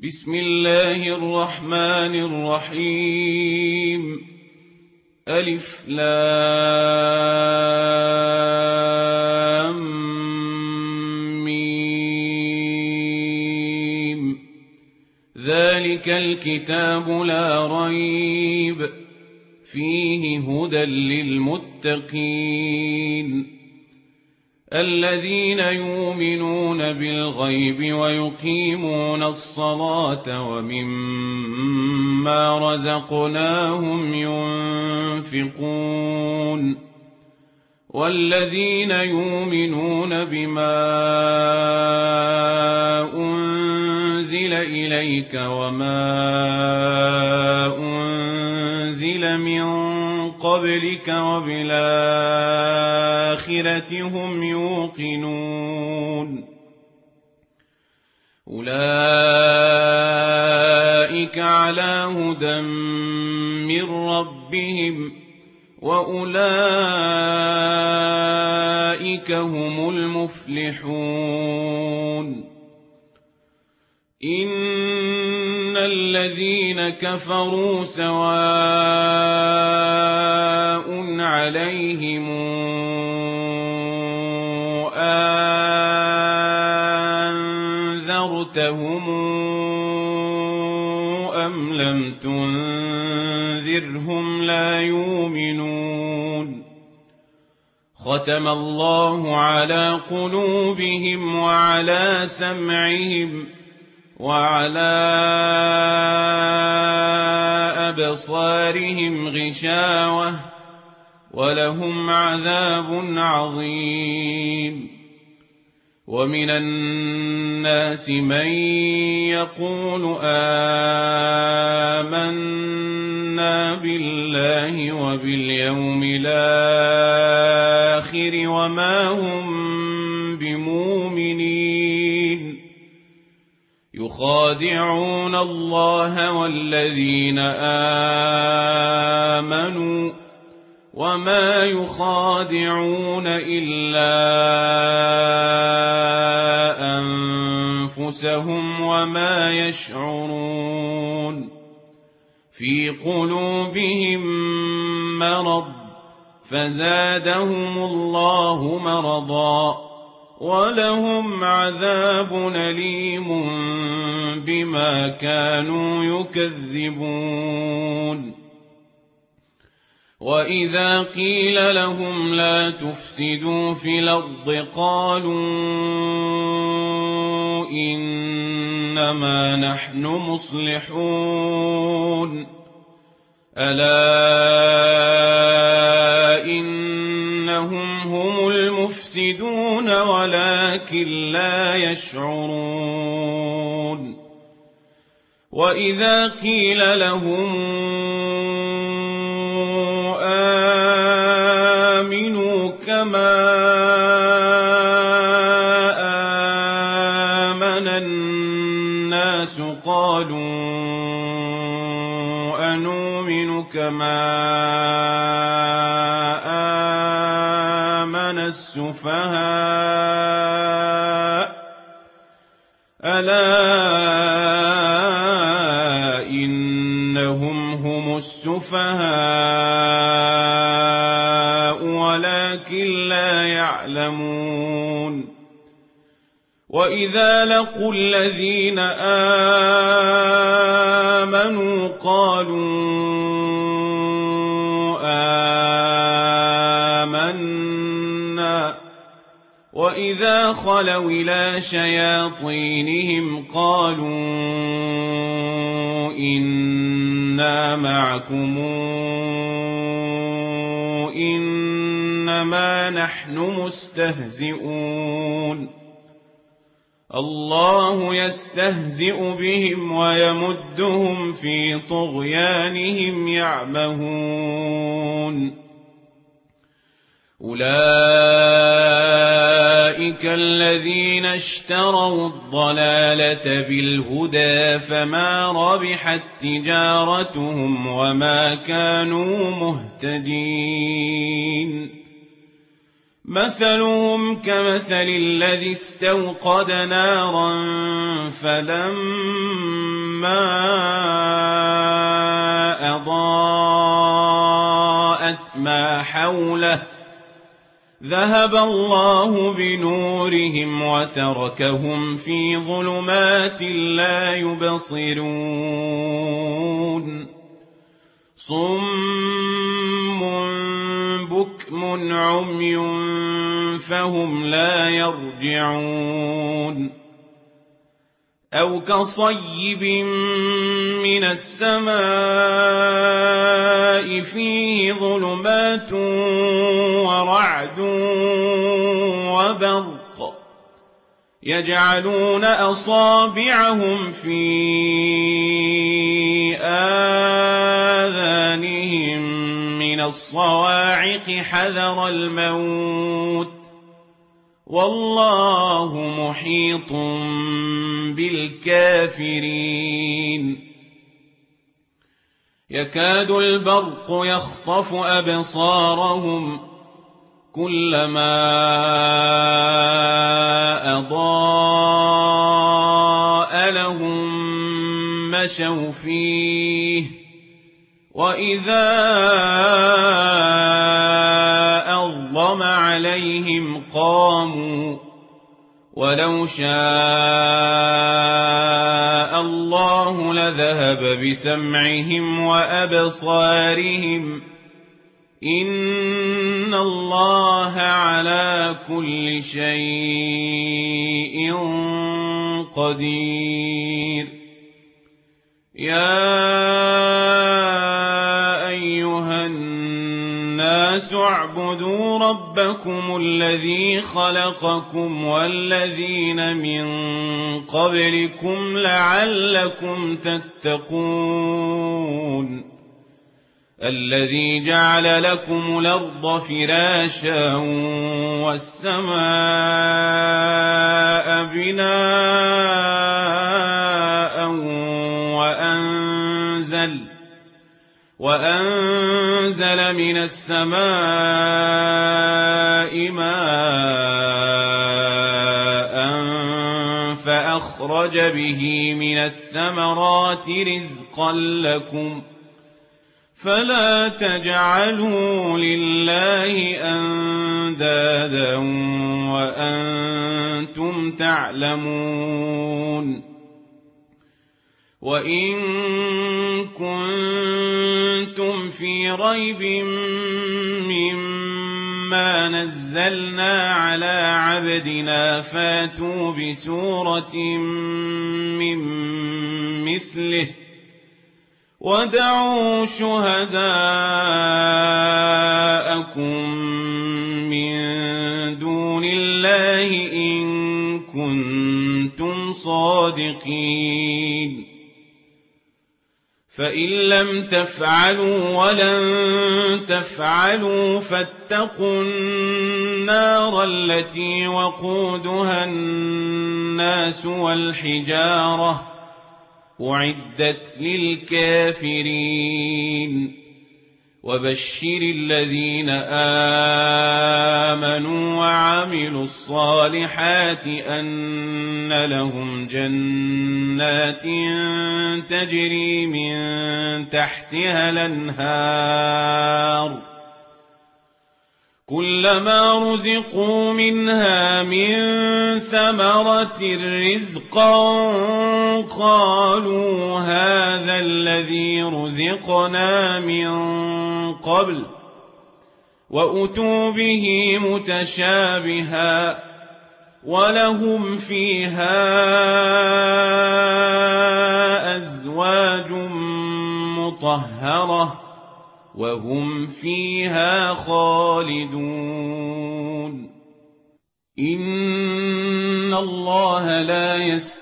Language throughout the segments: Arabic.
بسم الله الرحمن الرحيم. ألف لام ميم. ذلك الكتاب لا ريب فيه هدى للمتقين الذين يؤمنون بالغيب ويقيمون الصلاة ومما رزقناهم ينفقون والذين يؤمنون بما أنزل إليك وما أنزل من قبلك وبالآخرة هم يوقنون أولئك على هدى من ربهم وأولئك هم المفلحون. إن الذين كفروا سواء عليهم أنذرتهم أم لم تنذرهم لا يؤمنون. ختم الله على قلوبهم وعلى سمعهم وعلى أبصارهم غشاوة ولهم عذاب عظيم. ومن الناس من يقول آمنا بالله وباليوم الآخر وما هم بمؤمنين يخادعون الله والذين آمنوا وما يخادعون إلا أنفسهم وما يشعرون. في قلوبهم مرض فزادهم الله مرضا ولهم عذاب أليم بما كانوا يكذبون. وإذا قيل لهم لا تفسدوا في الأرض قالوا إنما نحن مصلحون. ألا إنهم هم المفسدون ولكن لا يشعرون. وإذا قيل لهم آمنوا كما آمن الناس قالوا أنؤمن كما آمن السفهاء. ألا إنهم هم السفهاء ولكن لا يعلمون. وإذا لقوا الذين آمنوا قالوا آمنا وإذا خلوا إلى شياطينهم قالوا إنا معكم إنما نحن مستهزئون. الله يستهزئ بهم ويمدهم في طغيانهم يعمهون. أولئك الذين اشتروا الضلالة بالهدى فما ربحت تجارتهم وما كانوا مهتدين. مثلهم كمثل الذي استوقد نارا فلما أضاءت ما حوله ذهب الله بنورهم وتركهم في ظلمات لا يبصرون صم بكم عمي فهم لا يرجعون أو كصيب من السماء فيه ظلمات ورعد وبرق يجعلون أصابعهم في آذانهم من الصواعق حذر الموت والله محيط بالكافرين يكاد البرق يخطف أبصارهم كلما أضاء لهم مشوا فيه وإذا أظلم عليهم قاموا ولو شاء الله لذهب بسمعهم وأبصارهم إن الله على كل شيء قدير يا أيها الناس اعبدوا ربكم الذي خلقكم والذين من قبلكم لعلكم تتقون الذي جعل لكم الأرض فراشا والسماء بناء وأنزل من السماء ماء فأخرج به من الثمرات رزقا لكم فلا تجعلوا لله أندادا وأنتم تعلمون وإن كنتم في ريب مما نزلنا على عبدنا فاتوا بسورة من مثله ودعوا شهداءكم من دون الله إن كنتم صادقين فإن لم تفعلوا ولن تفعلوا فاتقوا النار التي وقودها الناس والحجارة أعدت للكافرين وبشر الذين آمنوا وعملوا الصالحات أن لهم جنات تجري من تحتها الأنهار كلما رزقوا منها من ثمرة رزقا قالوا هذا الذي رزقنا من قبل وأتوا به متشابها ولهم فيها أزواج مطهرة وهم فيها خالدون إن الله لا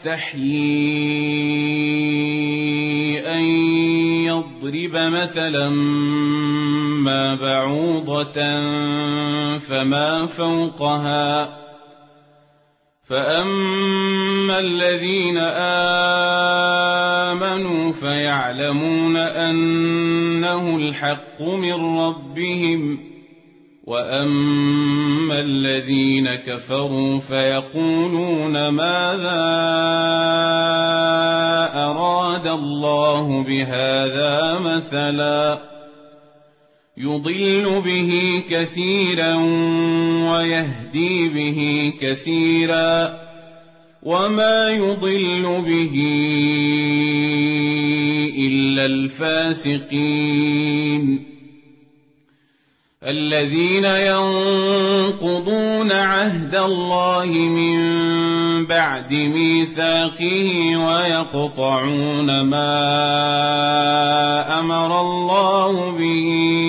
يستحيي أن يضرب مثلا ما بعوضة فما فوقها فأما الذين آمنوا فيعلمون أنه الحق من ربهم وأما الذين كفروا فيقولون ماذا أراد الله بهذا مثلا يضل به كثيرا ويهدي به كثيرا وما يضل به إلا الفاسقين الذين ينقضون عهد الله من بعد ميثاقه ويقطعون ما أمر الله به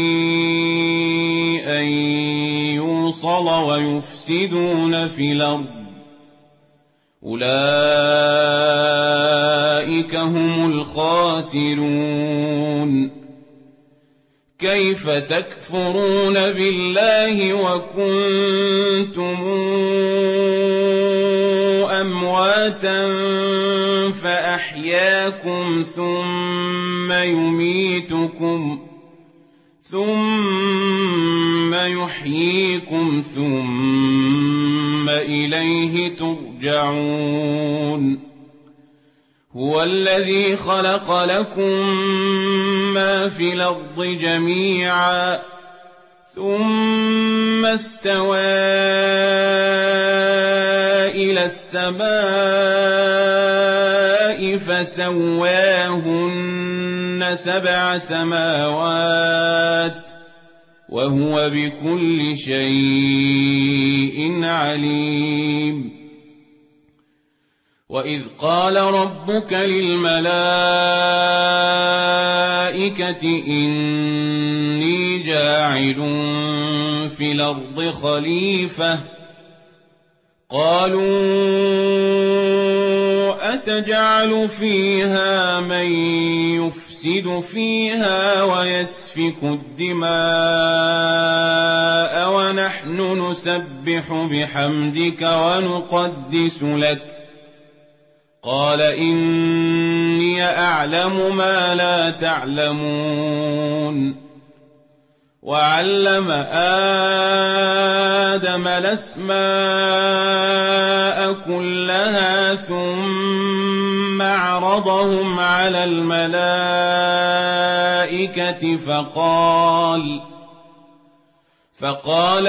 أن يوصل ويفسدون في الأرض أولئك هم الخاسرون كيف تكفرون بالله وكنتم أمواتا فأحياكم ثم يميتكم ثم يحييكم ثم إليه ترجعون هو الذي خلق لكم ما في الأرض جميعا ثم استوى إلى السماء فسواهن 7 سماوات وهو بكل شيء عليم وإذ قال ربك للملائكة إني جاعل في الأرض خليفة قالوا أتجعل فيها من يفسد فيها ويسفك الدماء ونحن نسبح بحمدك ونقدس لك قال إني أعلم ما لا تعلمون وعلم آدم الأسماء كلها ثم عرضهم على الملائكة فقال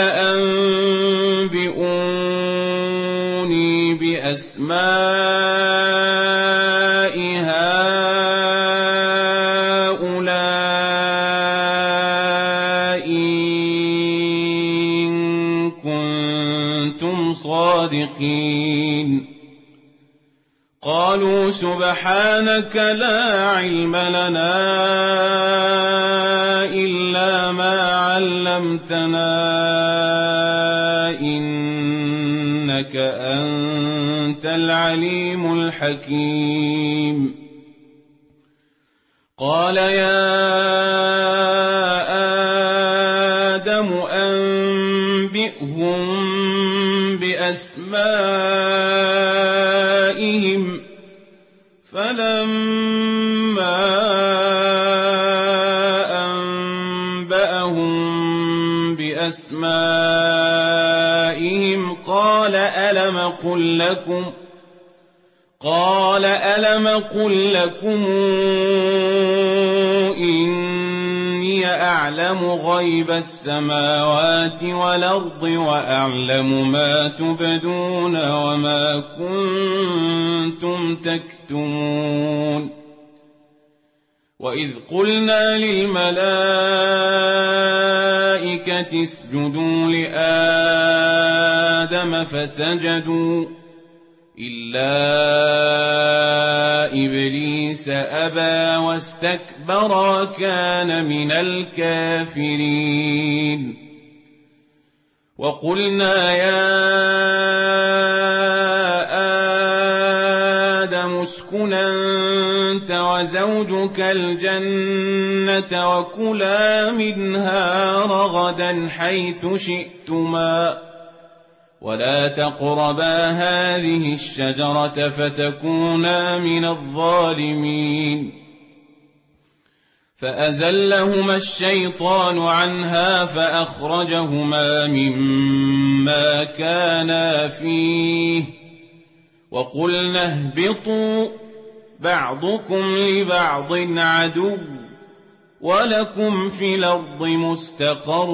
أنبئوني بأسماء هؤلاء إن كنتم صادقين قالوا سبحانك لا علم لنا إلا ما علمتنا إنك أنت العليم الحكيم قال يا آدم أنبئهم بأسمائهم فلما أنبأهم بأسمائهم قال ألم قل لكم إني أعلم غيب السماوات والأرض وأعلم ما تبدون وما كنتم تكتمون وإذ قلنا للملائكة اسجدوا لآدم فسجدوا إلا إبليس أبى واستكبر وكان من الكافرين وقلنا يا آدم اسكن أنت وزوجك الجنة وكلا منها رغدا حيث شئتما ولا تقربا هذه الشجرة فتكونا من الظالمين فأزلهما الشيطان عنها فأخرجهما مما كانا فيه وقلنا اهبطوا بعضكم لبعض عدو ولكم في الأرض مستقر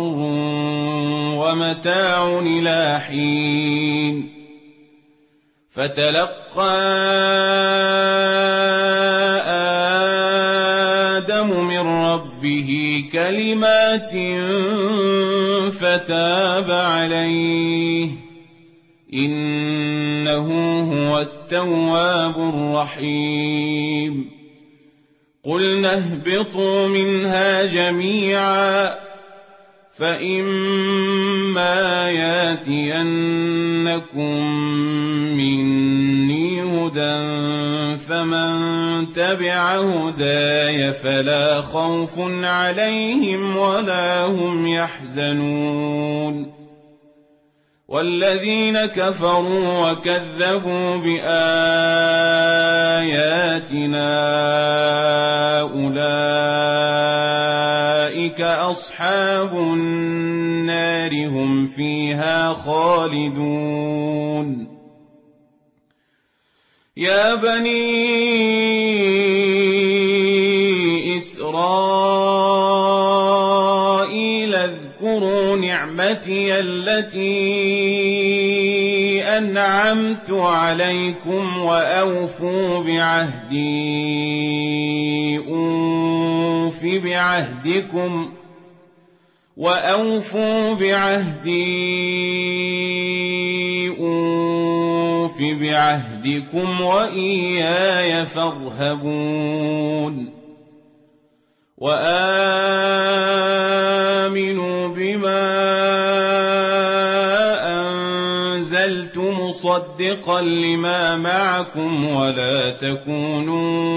ومتاع إلى حين فتلقى آدم من ربه كلمات فتاب عليه إنه هو التواب الرحيم قلنا اهبطوا منها جميعا فإما ياتينكم مني هدى فمن تبع هداي فلا خوف عليهم ولا هم يحزنون والذين كفروا وكذبوا بآياتنا أولئك أصحاب النار هم فيها خالدون يا بني إسرائيل اذكروا نعمتي التي أنعمت عليكم وأوفوا بعهدي أوف بعهدكم وإياي فارهبون وآمنوا بما أنزلت مصدقا لما معكم ولا تكونوا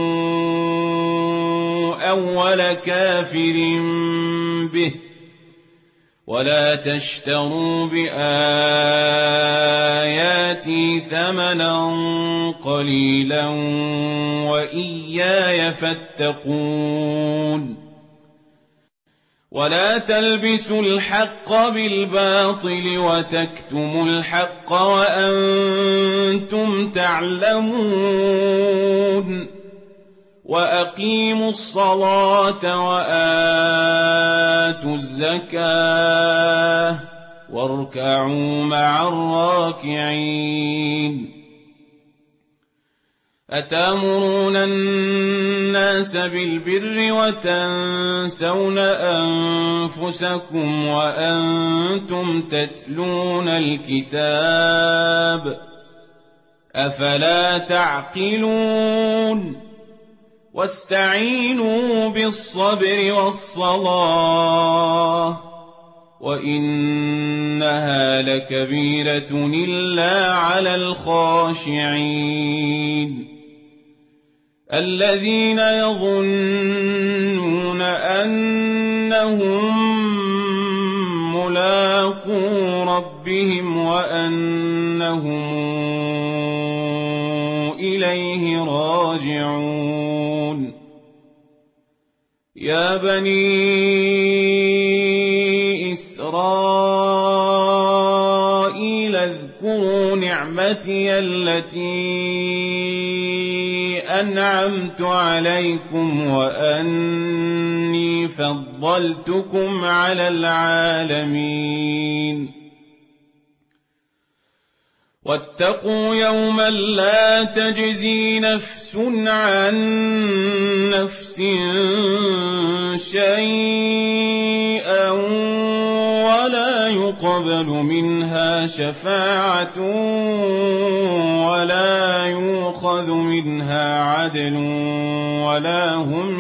أول كافر به ولا تشتروا بآياتي ثمنا قليلا وإياي فاتقون ولا تلبسوا الحق بالباطل وتكتموا الحق وأنتم تعلمون وأقيموا الصلاة وآتوا الزكاة واركعوا مع الراكعين أتأمرون الناس بالبر وتنسون أنفسكم وأنتم تتلون الكتاب أفلا تعقلون واستعينوا بالصبر والصلاة وإنها لكبيرة إلا على الخاشعين الذين يظنون أنهم ملاقو ربهم وأنهم إليه راجعون يا بني إسرائيل اذكروا نعمتي التي أنعمت عليكم وأني فضلتكم على العالمين واتقوا يوما لا تجزي نفس عن نفس شيئا ولا يقبل منها شفاعة ولا يؤخذ منها عدل ولا هم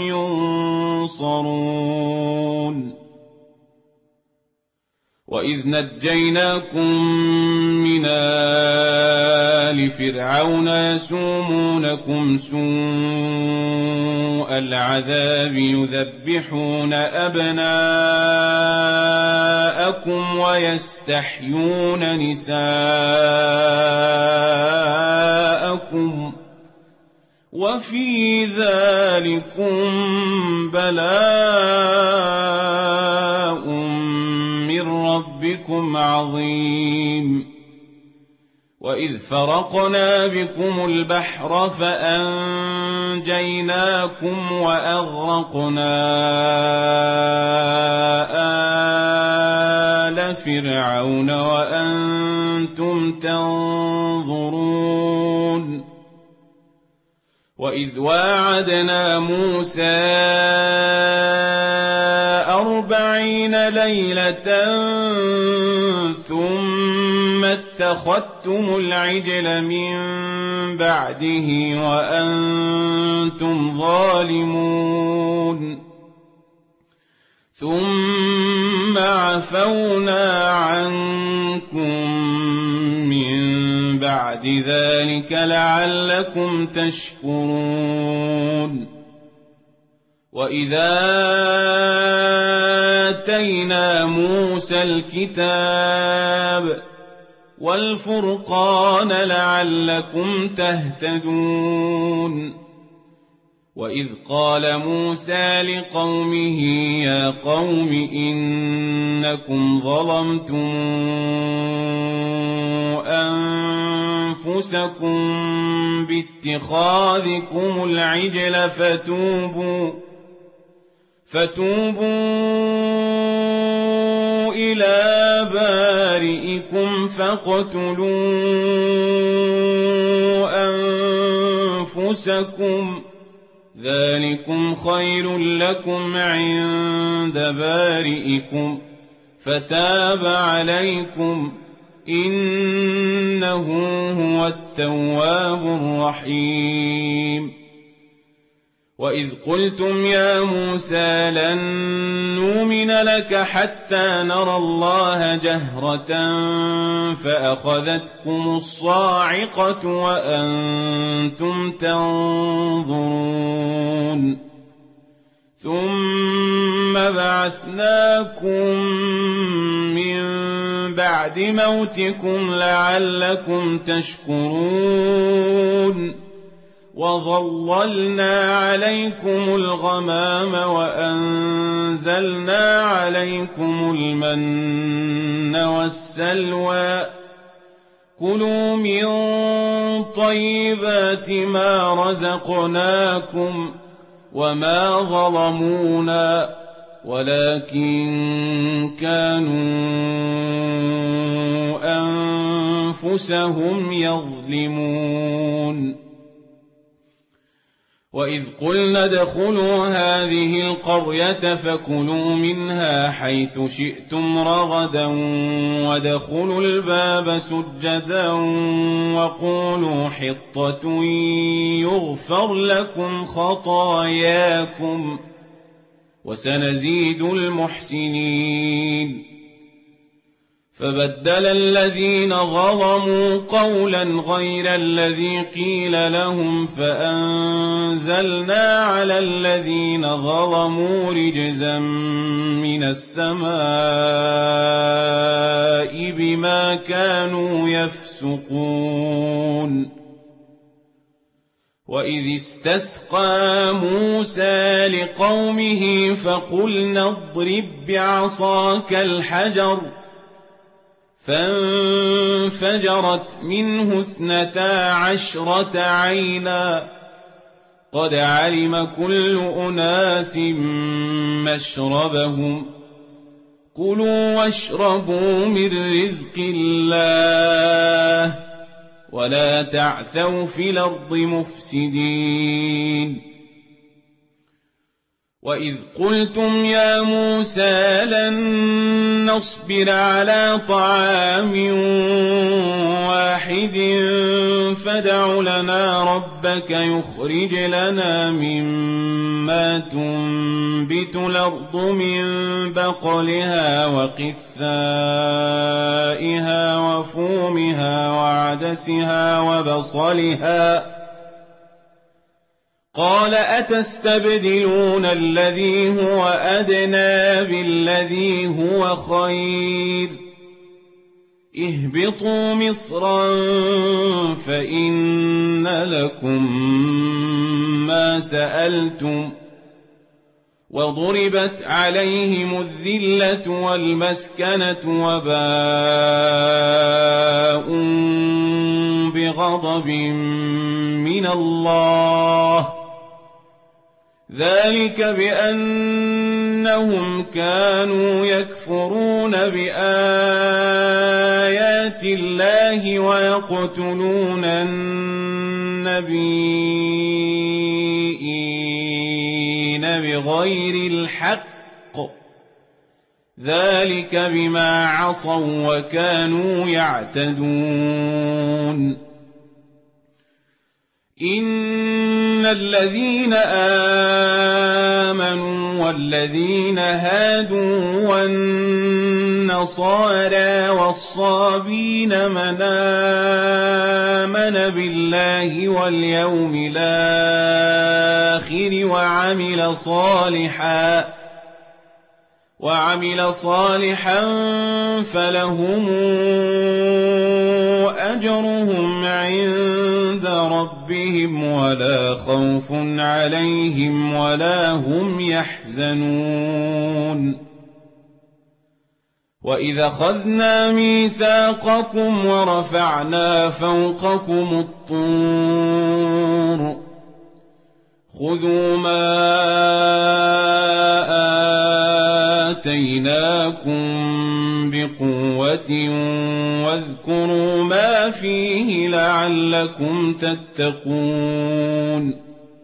ينصرون وإذ نجيناكم من آل فرعون يسومونكم سوء العذاب يذبحون أبناءكم ويستحيون نساءكم وفي ذلكم بلاء من ربكم عظيم. وإذ فرقنا بكم البحر فأنجيناكم وأغرقنا آل فرعون وأنتم تنظرون. وإذ واعدنا موسى 40 ليلة ثم اتخذتم العجل من بعده وأنتم ظالمون ثم عفونا عنكم من بعد ذلك لعلكم تشكرون. وإذا آتينا موسى الكتاب والفرقان لعلكم تهتدون. وإذ قال موسى لقومه يا قوم إنكم ظلمتم أنفسكم باتخاذكم العجل فتوبوا إلى بارئكم فاقتلوا أنفسكم ذلكم خير لكم عند بارئكم فتاب عليكم إنه هو التواب الرحيم. وإذ قلتم يا موسى لن نؤمن لك حتى نرى الله جهرة فأخذتكم الصاعقة وأنتم تنظرون ثم بعثناكم من بعد موتكم لعلكم تشكرون. وظللنا عليكم الغمام وأنزلنا عليكم المن والسلوى كلوا من طيبات ما رزقناكم وما ظلمونا ولكن كانوا أنفسهم يظلمون. وإذ قلنا ادخلوا هذه القرية فكلوا منها حيث شئتم رغدا وادخلوا الباب سجدا وقولوا حطة يغفر لكم خطاياكم وسنزيد المحسنين. فبدل الذين ظلموا قولا غير الذي قيل لهم فأنزلنا على الذين ظلموا رجزا من السماء بما كانوا يفسقون. وإذ استسقى موسى لقومه فقلنا اضرب بعصاك الحجر فانفجرت منه 12 عينا قد علم كل أناس مشربهم كلوا واشربوا من رزق الله ولا تعثوا في الأرض مفسدين. وإذ قلتم يا موسى لن نصبر على طعام واحد فادع لنا ربك يخرج لنا مما تنبت الأرض من بقلها وقثائها وفومها وعدسها وبصلها قال أتستبدلون الذي هو أدنى بالذي هو خير اهبطوا مصرا فإن لكم ما سألتم وضربت عليهم الذلة والمسكنة وباءوا بغضب من الله ذلك بأنهم كانوا يكفرون بآيات الله ويقتلون النبيين بغير الحق ذلك بما عصوا وكانوا يعتدون إن الذين آمنوا والذين هادوا والنصارى والصابين من آمن بالله واليوم الآخر وعمل صالحا فلهم أجرهم عند ربهم ولا خوف عليهم ولا هم يحزنون وإذا أخذنا ميثاقكم ورفعنا فوقكم الطور خذوا ما آتيناكم بقوة واذكروا ما فيه لعلكم تتقون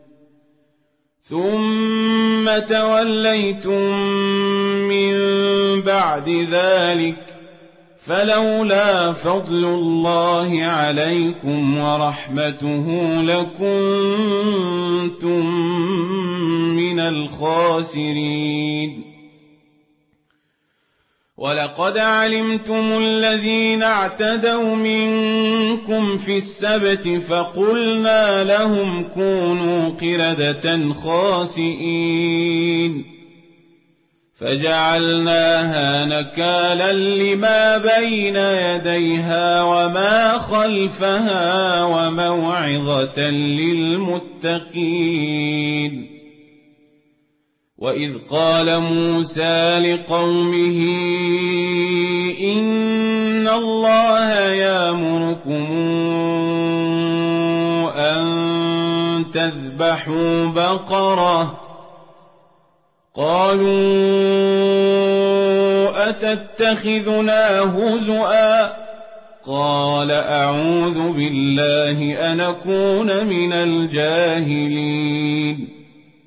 ثم توليتم من بعد ذلك فلولا فضل الله عليكم ورحمته لكنتم من الخاسرين ولقد علمتم الذين اعتدوا منكم في السبت فقلنا لهم كونوا قردة خاسئين فجعلناها نكالا لما بين يديها وما خلفها وموعظة للمتقين وإذ قال موسى لقومه إن الله يأمركم أن تذبحوا بقرة قالوا أتتخذنا هزؤا قال أعوذ بالله أن أكون من الجاهلين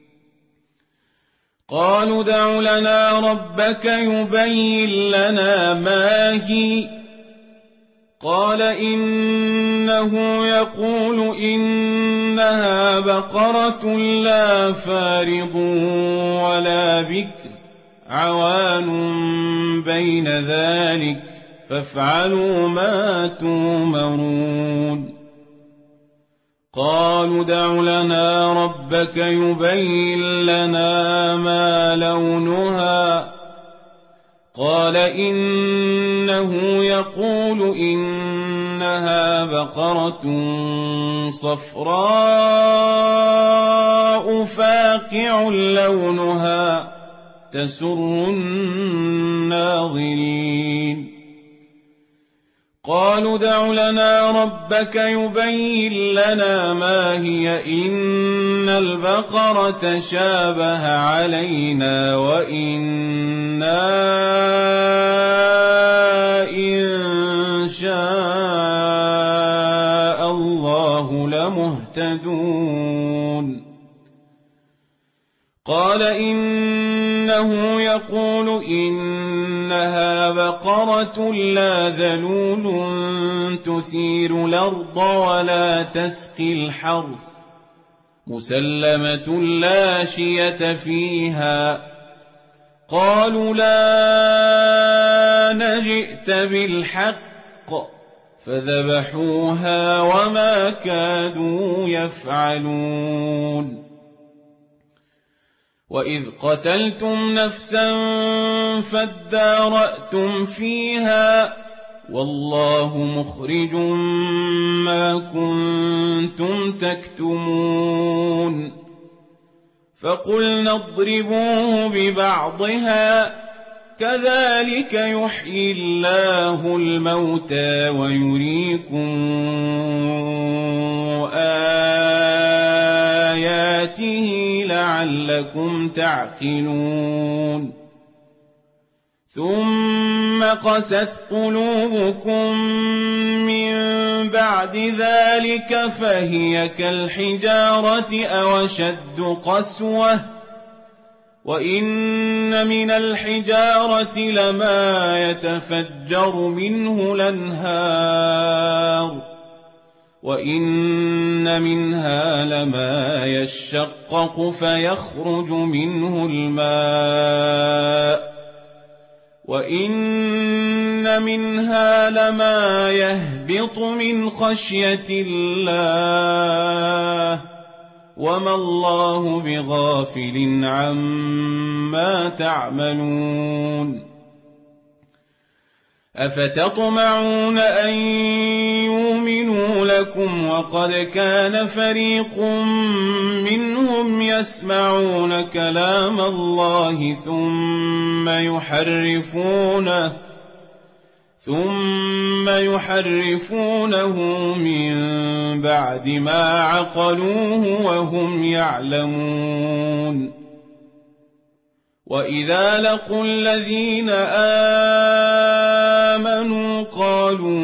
قالوا ادع لنا ربك يبين لنا ما هي قال إنه يقول إنها بقرة لا فارض ولا بكر عوان بين ذلك فافعلوا ما تؤمرون قالوا ادع لنا ربك يبين لنا ما لونها قال إنه يقول إنها بقرة صفراء فاقع لونها تسر الناظرين قالوا ادع لنا ربك يبين لنا ما هي إن البقرة شابه علينا وإنا إن شاء الله لمهتدون قال إنه يقول إنها بقرة لا ذلول تثير الأرض ولا تسقي الحرث مسلمة لا شية فيها قالوا لا نجئت بالحق فذبحوها وما كادوا يفعلون وإذ قتلتم نفسا فادارأتم فيها والله مخرج ما كنتم تكتمون فقلنا اضربوه ببعضها كذلك يحيي الله الموتى ويريكم آياته لعلكم تعقلون ثم قست قلوبكم من بعد ذلك فهي كالحجارة أو أشد قسوة وإن من الحجارة لما يتفجر منه الأنهار وإن منها لما يشقق فيخرج منه الماء وإن منها لما يهبط من خشية الله وما الله بغافل عما تعملون أفتطمعون أن يؤمنوا لكم وقد كان فريق منهم يسمعون كلام الله ثم يحرفونه من بعد ما عقلوه وهم يعلمون وإذا لقوا الذين آمنوا قالوا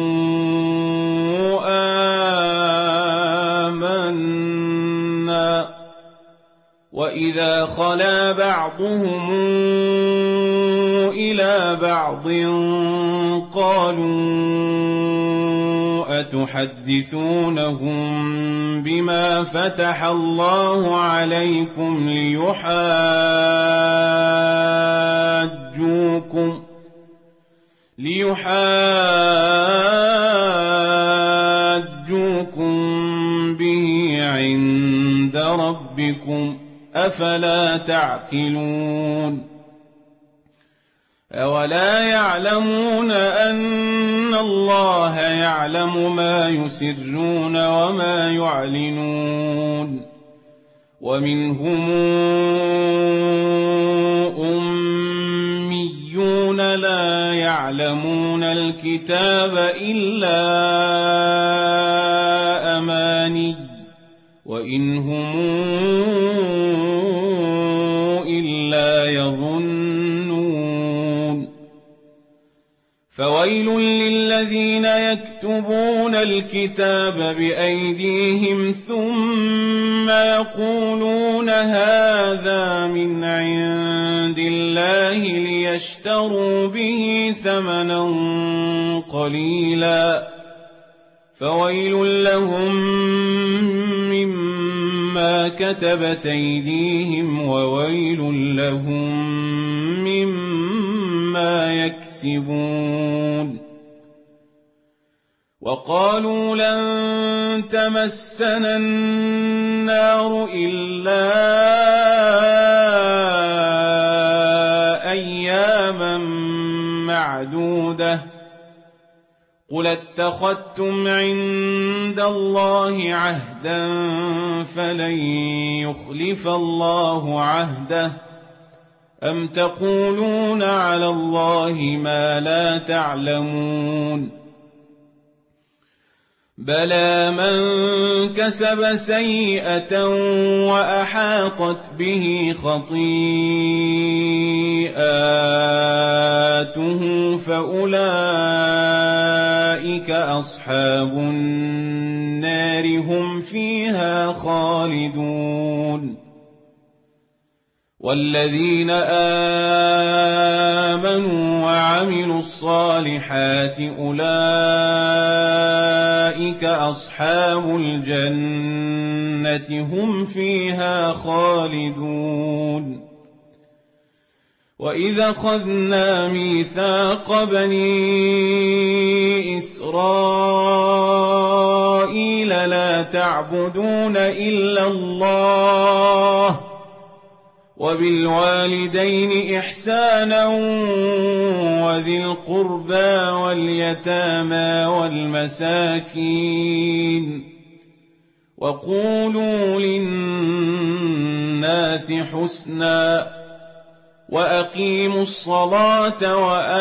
آمنا وإذا خلا بعضهم إلى بعض قالوا أتحدثونهم بما فتح الله عليكم ليحاجوكم به عند ربكم أفلا تعقلون أولا يعلمون أن الله يعلم ما يسرون وما يعلنون ومنهم أميون لا يعلمون الكتاب إلا أماني وإن هم إلا يظنون فويل للذين يكتبون الكتاب بأيديهم ثم يقولون هذا من عند الله ليشتروا به ثمنا قليلا فويل لهم مما كتبت أيديهم وويل لهم مما يكسبون وقالوا لن تمسنا النار إلا أياما معدودة قل اتخذتم عند الله عهدا فلن يخلف الله عهده أم تقولون على الله ما لا تعلمون بلى من كسب سيئة وأحاطت به خطيئاته فأولئك أصحاب النار هم فيها خالدون والذين آمنوا وعملوا الصالحات أولئك أصحاب الجنة هم فيها خالدون وإذا أخذنا ميثاق بني إسرائيل لا تعبدون إلا الله وبالوالدين إحسانا وذي القربى واليتامى والمساكين وقولوا للناس حسنا وأقيموا الصلاة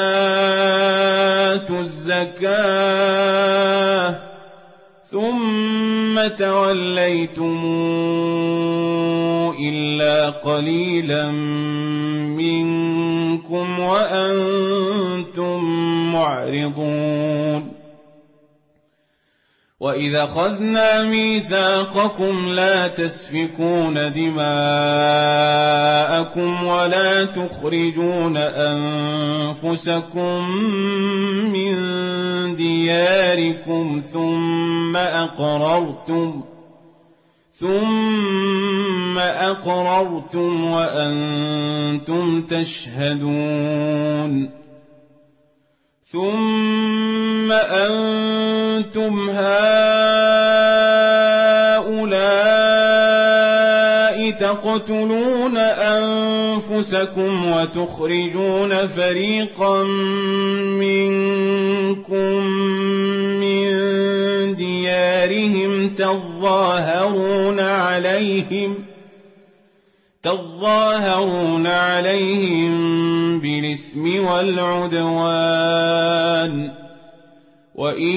وآتوا الزكاة ثم توليتم إلا قليلا منكم وأنتم معرضون وإذا أخذنا ميثاقكم لا تسفكون دماءكم ولا تخرجون أنفسكم من دياركم ثم أقررتم وأنتم تشهدون ثم أنتم هؤلاء تقتلون أنفسكم وتخرجون فريقا منكم من ديارهم تظاهرون عليهم بالإثم والعدوان وإن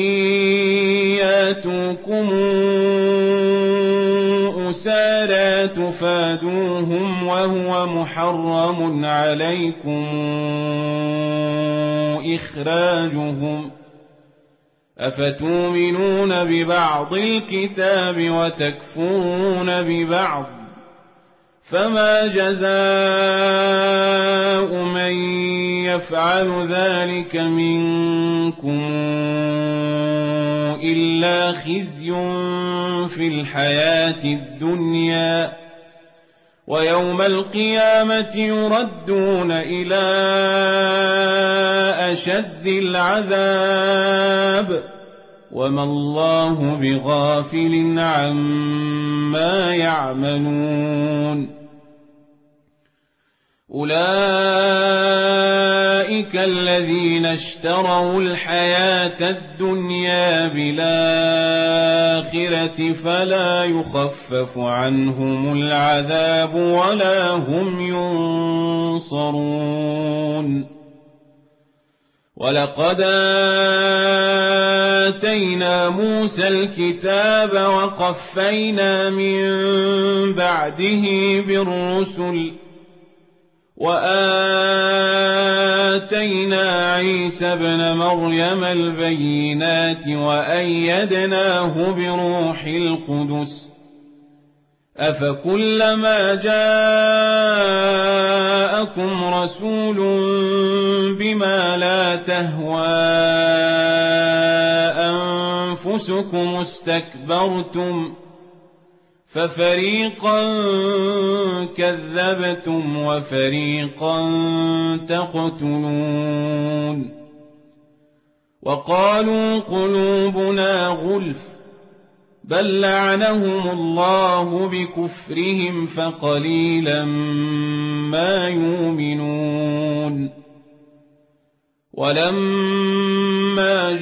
ياتوكم أسارى تفادوهم وهو محرم عليكم إخراجهم أفتؤمنون ببعض الكتاب وتكفرون ببعض فما جزاء من يفعل ذلك منكم إلا خزي في الحياة الدنيا ويوم القيامة يردون إلى أشد العذاب وما الله بغافل عما يعملون أولئك الذين اشتروا الحياة الدنيا بالآخرة فلا يخفف عنهم العذاب ولا هم ينصرون ولقد آتينا موسى الكتاب وقفينا من بعده بالرسل وآتينا عيسى ابن مريم البينات وأيدناه بروح القدس أفكلما جاءكم رسول بما لا تهوى أنفسكم استكبرتم ففريقا كذبتم وفريقا تقتلون وقالوا قلوبنا غلف بل لعنهم الله بكفرهم فقليلا ما يؤمنون ولما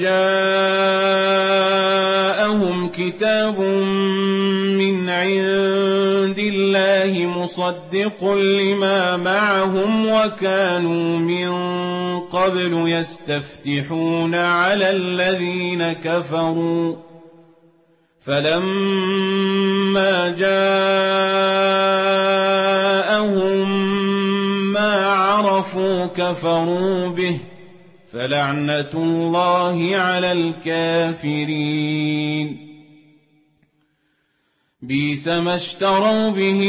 جاءهم كتاب من عند الله مصدق لما معهم وكانوا من قبل يستفتحون على الذين كفروا فلما جاءهم ما عرفوا كفروا به فلعنة الله على الكافرين بئس ما اشتروا به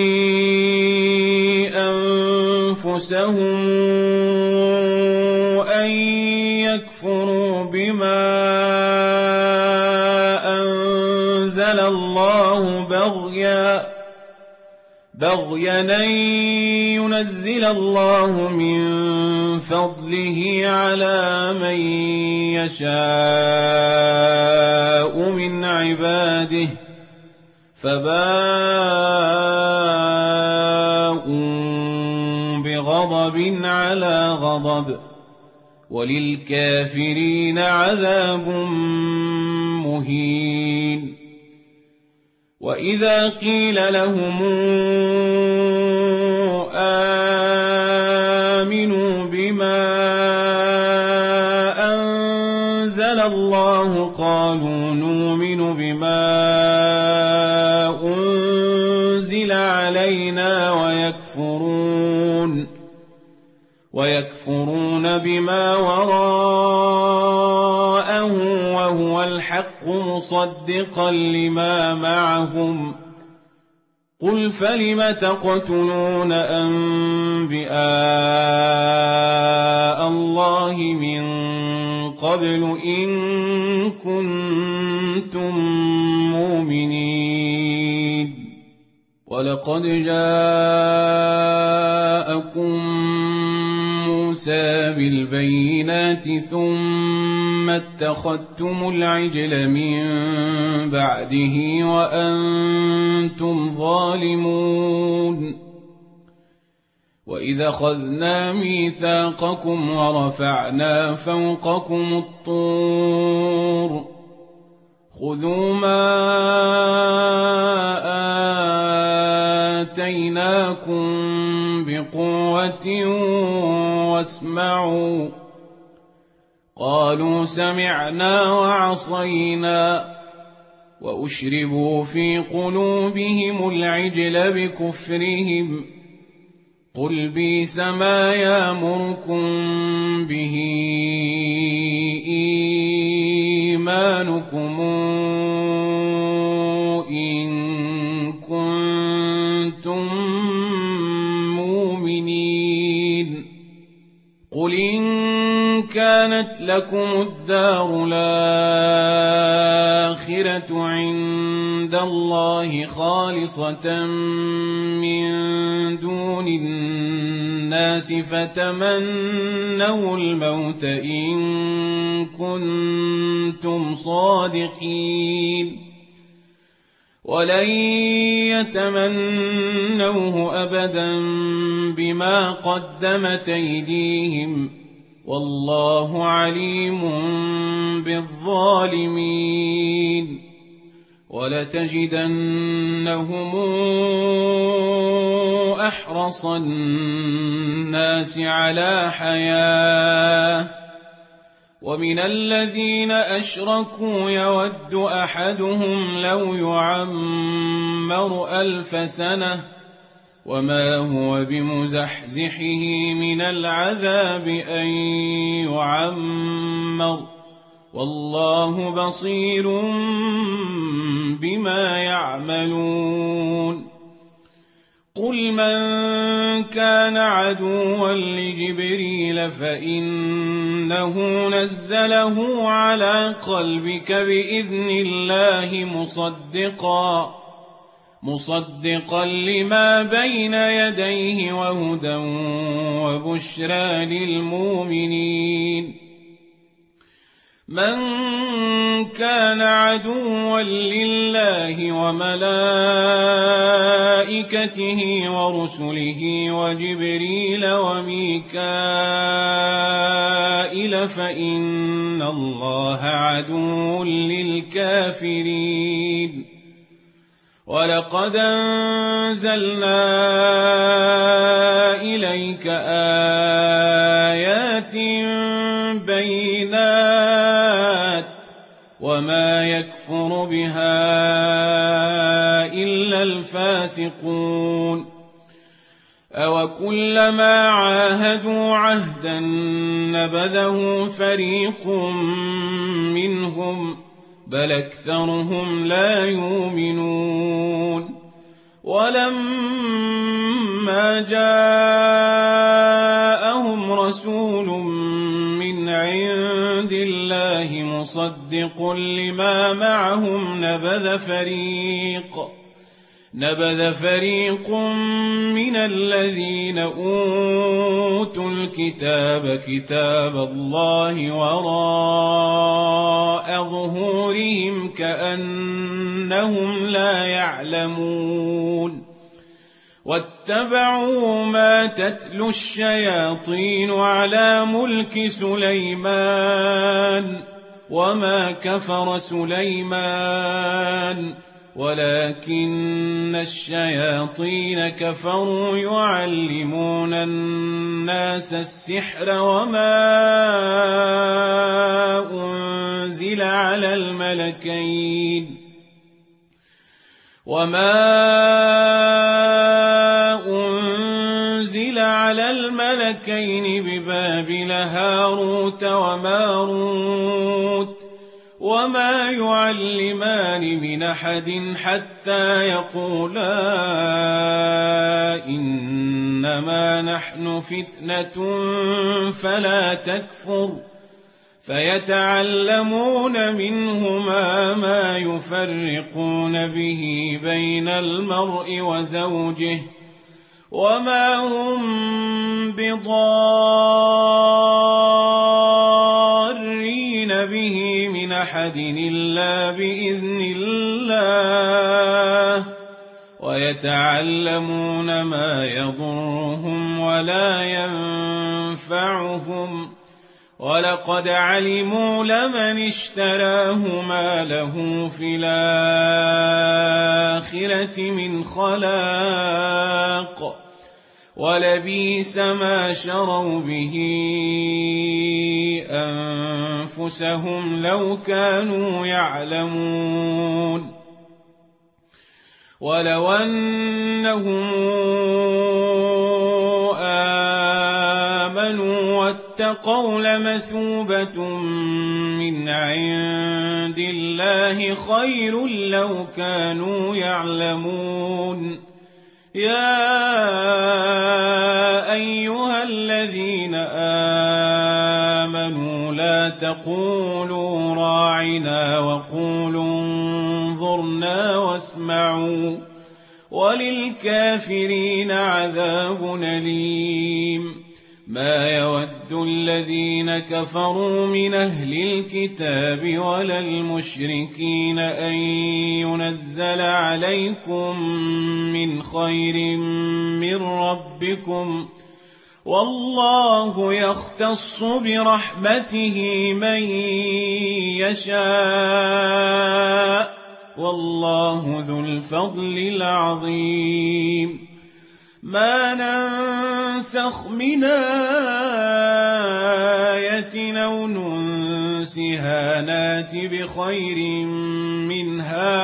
أنفسهم أن يكفروا بما أنزل الله بغيا أن ينزل الله من فضله على من يشاء من عباده فباءوا غضب على غضب وللكافرين عذاب مهين. وإذا قيل لهم آمنوا بما أنزل الله قالوا نؤمن بما أنزل علينا ويكفرون بما وراءه وهو الحق مصدقا لما معهم. قل فلم تقتلون أنبياء الله من قبل إن كنتم مؤمنين. ولقد جاءكم موسى بالبينات ثم اتخذتم العجل من بعده وأنتم ظالمون. وإذا أخذنا ميثاقكم ورفعنا فوقكم الطور خذوا ما آتيناكم بقوة واسمعوا. قالوا سمعنا وعصينا وأشربوا في قلوبهم العجل بكفرهم. قل بئس ما يأمركم به إيمانكم إن كنتم مؤمنين. قل إن كانت لكم الدار الآخرة عند الله خالصة من دون الناس فتمنوا الموت إن كنتم صادقين ولن يتمنوه أبدا بما قدمت أيديهم والله عليم بالظالمين. ولتجدنهم أحرص الناس على حياة ومن الذين أشركوا يود أحدهم لو يعمر 1000 سنة وما هو بمزحزحه من العذاب أن يعمر والله بصير بما يعملون. قل من كان عدوا لجبريل فإنه نزله على قلبك بإذن الله مصدقا لما بين يديه وهدى وبشرى للمؤمنين. من كان عدوا لله وملائكته ورسله وجبريل وميكائيل فإن الله عدو للكافرين. ولقد أنزلنا إليك آيات بينات وما يكفر بها إلا الفاسقون. أوكلما عاهدوا عهدا نبذه فريق منهم بل أكثرهم لا يؤمنون. ولما جاءهم رسول من عند الله مصدق لما معهم نبذ فريق من الذين أوتوا الكتاب كتاب الله وراء ظهورهم كأنهم لا يعلمون. واتبعوا ما تتلو الشياطين على ملك سليمان وما كفر سليمان ولكن الشياطين كفروا يعلمون الناس السحر وما أنزل على الملكين ببابل هاروت وماروت وما يعلمان من أحد حتى يقولا إنما نحن فتنة فلا تكفر فيتعلمون منهما ما يفرقون به بين المرء وزوجه وما هم بضارين به من أحد إلا بإذن الله ويتعلمون ما يضرهم ولا ينفعهم ولقد علموا لمن اشتراه ما له في الآخرة من خلاق ولبئس ما شروا به أنفسهم لو كانوا يعلمون ولو أنهم آمنوا واتقوا لمثوبة من عند الله خير لو كانوا يعلمون يا أيها الذين آمنوا لا تقولوا راعنا وقولوا انظرنا واسمعوا وللكافرين عذاب أليم ما يود الذين كفروا من أهل الكتاب ولا المشركين أن ينزل عليكم من خير من ربكم والله يختص برحمته من يشاء والله ذو الفضل العظيم ما ننسخ من آية أو ننسها نات بخير منها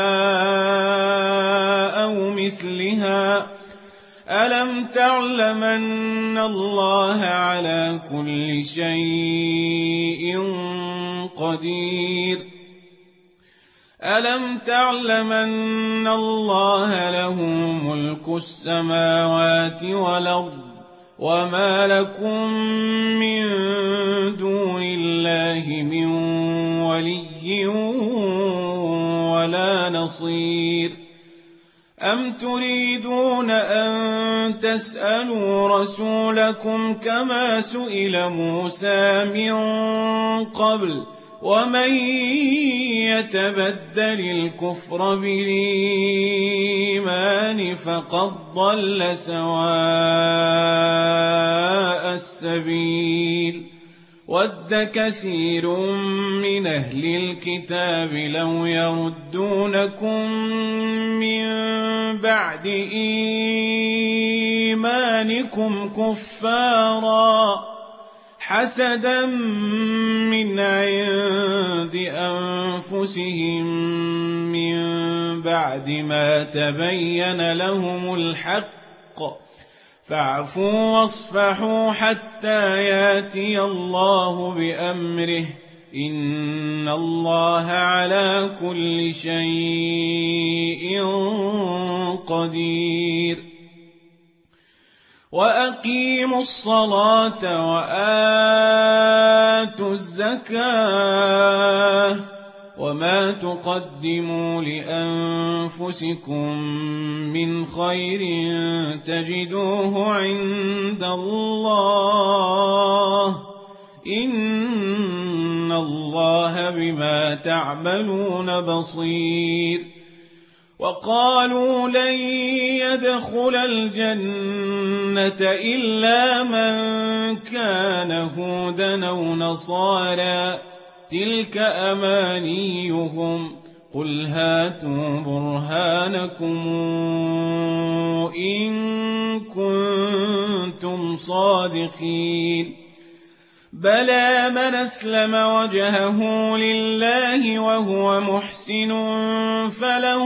أو مثلها ألم تعلم أن الله على كل شيء قدير ألم تعلم أن الله له ملك السماوات والأرض وما لكم من دون الله من ولي ولا نصير أم تريدون أن تسألوا رسولكم كما سئل موسى من قبل ومن يتبدل الكفر بالإيمان فقد ضل سواء السبيل ود كثير من أهل الكتاب لو يردونكم من بعد إيمانكم كفارا حسدا من عند أنفسهم من بعد ما تبين لهم الحق فاعفوا واصفحوا حتى ياتي الله بأمره إن الله على كل شيء قدير وأقيموا الصلاة وآتوا الزكاة وما تقدموا لأنفسكم من خير تجدوه عند الله إن الله بما تعملون بصير وقالوا لن يدخل الجنة إلا من كان هودا أو نصارى تلك أمانيهم قل هاتوا برهانكم إن كنتم صادقين بلى من أسلم وجهه لله وهو محسن فله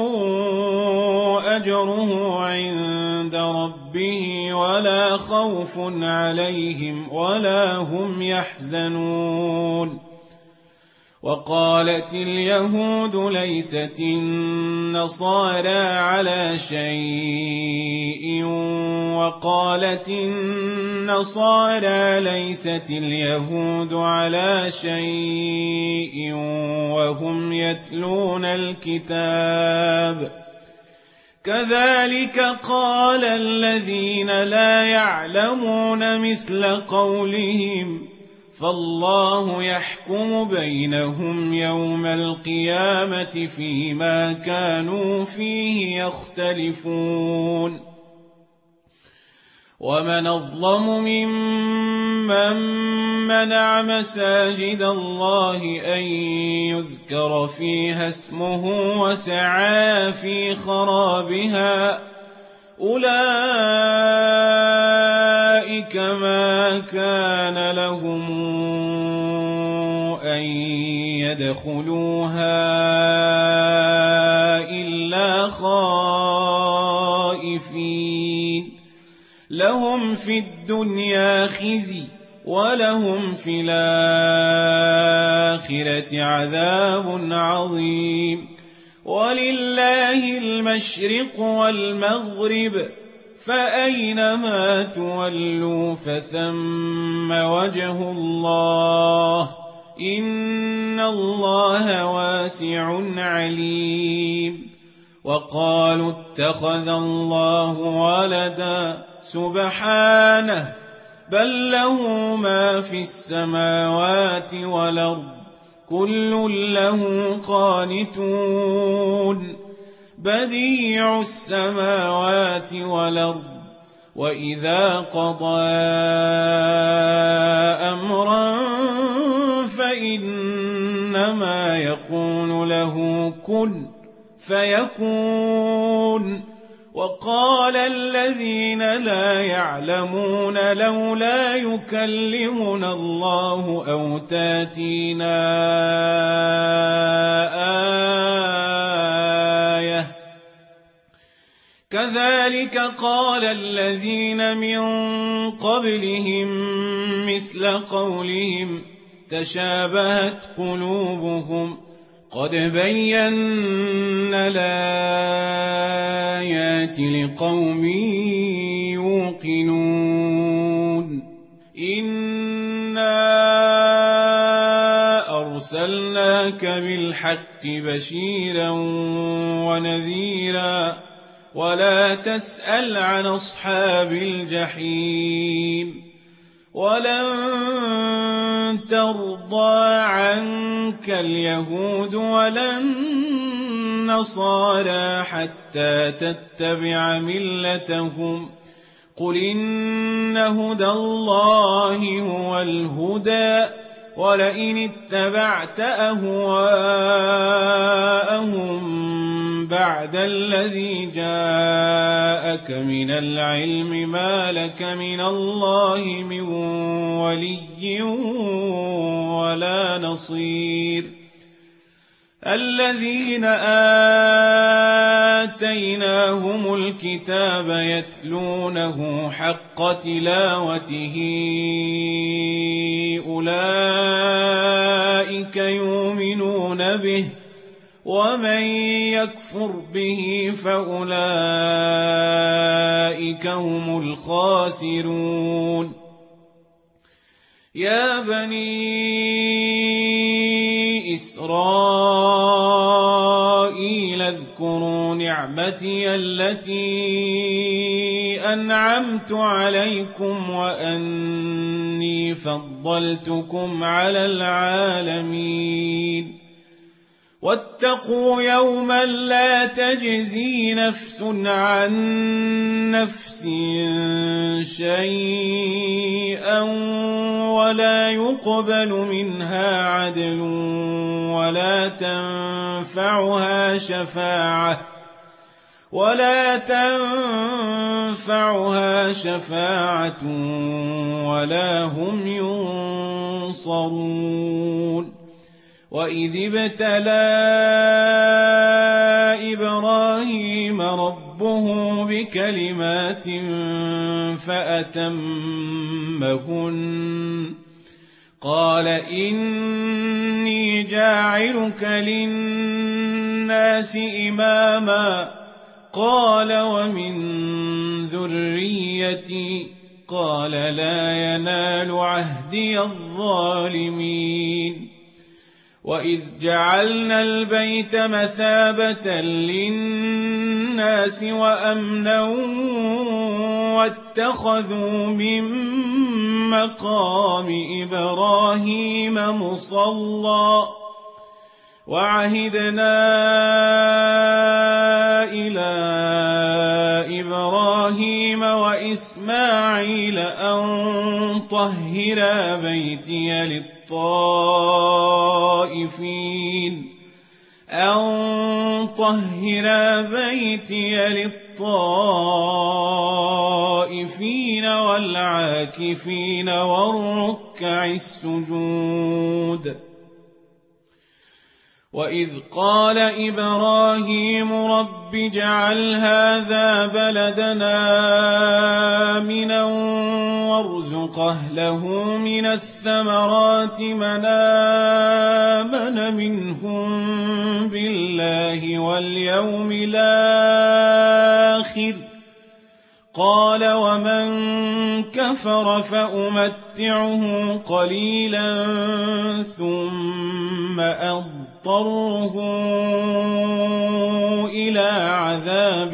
أجره عند ربه ولا خوف عليهم ولا هم يحزنون وقالت اليهود ليست النصارى على شيء وقالت النصارى ليست اليهود على شيء وهم يتلون الكتاب كذلك قال الذين لا يعلمون مثل قولهم فالله يحكم بينهم يوم القيامة فيما كانوا فيه يختلفون ومن أظلم ممن منع مساجد الله أن يذكر فيها اسمه وسعى في خرابها أولئك ما كان لهم أن يدخلوها إلا خائفين لهم في الدنيا خزي ولهم في الآخرة عذاب عظيم ولله المشرق والمغرب فأينما تولوا فثم وجه الله إن الله واسع عليم وقالوا اتخذ الله ولدا سبحانه بل له ما في السماوات والأرض كل له قانتون بديع السماوات والأرض وإذا قضى أمرا فإنما يقول له كن فيكون وقال الذين لا يعلمون لولا يكلمنا الله أو تاتينا آية كذلك قال الذين من قبلهم مثل قولهم تشابهت قلوبهم قد بينا الآيات لقوم يوقنون إنا أرسلناك بالحق بشيرا ونذيرا ولا تسأل عن أصحاب الجحيم ولن ترضى عنك اليهود ولا النصارى حتى تتبع ملتهم قل إن هدى الله هو الهدى ولئن اتبعت أهواءهم بعد الذي جاءك من العلم ما لك من الله من ولي ولا نصير الذين آتيناهم الكتاب يتلونه حق تلاوته أولئك يؤمنون به ومن يكفر به فأولئك هم الخاسرون يا بني إسرائيل اذكروا نعمتي التي أنعمت عليكم وأني فضلتكم على العالمين واتقوا يوما لا تجزي نفس عن نفس شيئا ولا يقبل منها عدل ولا تنفعها شفاعة ولا هم ينصرون. وإذ ابتلى إبراهيم ربه بكلمات فأتمهن قال إني جاعلك للناس إماما قال ومن ذريتي قال لا ينال عهدي الظالمين. وإذ جعلنا البيت مثابة للناس وأمنا واتخذوا من مقام إبراهيم مصلى وعهدنا إلى إبراهيم وإسماعيل أن طهرا بيتي للطائفين والعاكفين والركع السجود. وإذ قال إبراهيم رب اجعل هذا بلدنا آمنا وارزق أهله من الثمرات من آمن منهم بالله واليوم الآخر قال ومن كفر فأمتعه قليلا ثم أضطره إلى عذاب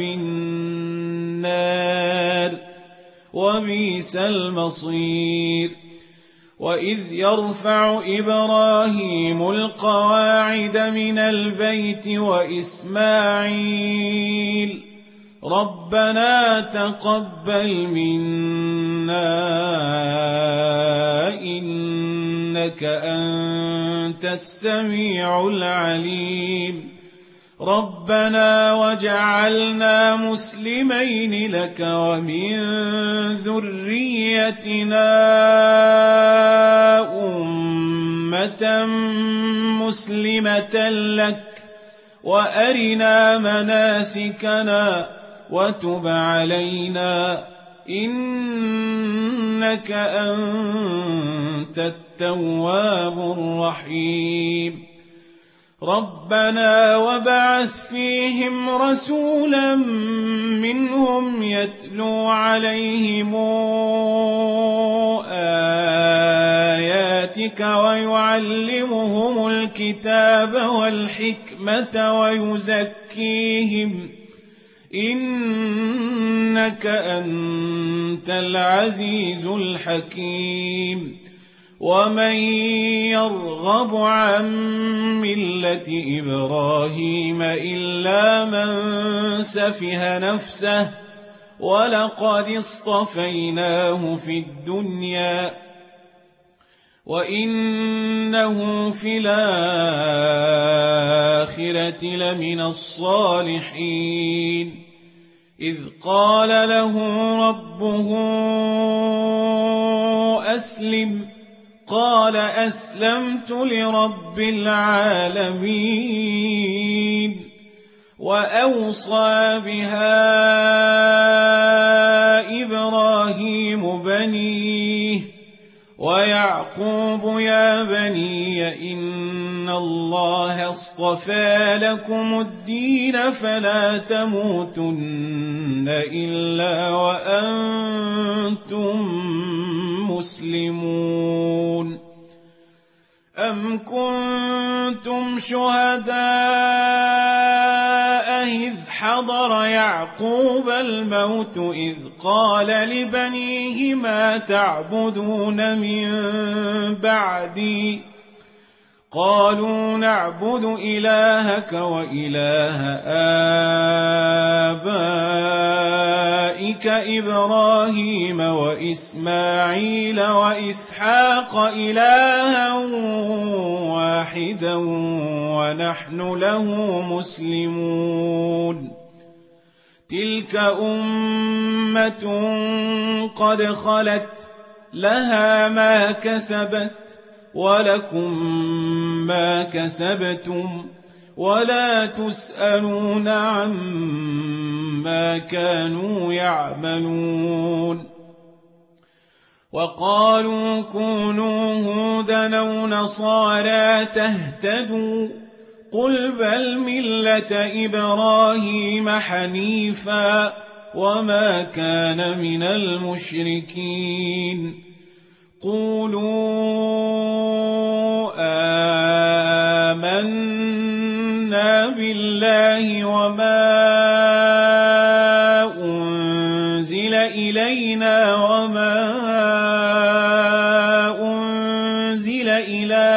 النار وبئس المصير. وإذ يرفع إبراهيم القواعد من البيت وإسماعيل ربنا تقبل منا إنك أنت السميع العليم ربنا وجعلنا مسلمين لك ومن ذريتنا أمة مسلمة لك وأرنا مناسكنا وتب علينا إنك أنت التواب الرحيم. ربنا وابعث فيهم رسولا منهم يتلو عليهم آياتك ويعلمهم الكتاب والحكمة ويزكيهم إنك أنت العزيز الحكيم. ومن يرغب عن ملة إبراهيم إلا من سفه نفسه ولقد اصطفيناه في الدنيا وإنه في الآخرة لمن الصالحين. إذ قال له ربه أسلم قال أسلمت لرب العالمين. وأوصى بها إبراهيم بنيه ويعقوب يا بني إن الله اصطفى لكم الدين فلا تموتن إلا وأنتم مسلمون. أم كنتم شهداء إذ حضر يعقوب الموت إذ قال لبنيه ما تعبدون من بعدي قالوا نعبد إلهك وإله آبائك إبراهيم وإسماعيل وإسحاق إلها واحدا ونحن له مسلمون تلك أمة قد خلت لها ما كسبت ولكم ما كسبتم ولا تسألون عما كانوا يعملون وقالوا كونوا هودا أو نصارى تهتدوا قل بل ملة إبراهيم حنيفا وما كان من المشركين قولوا آمنا بالله وما أنزل إلينا وما أنزل إلى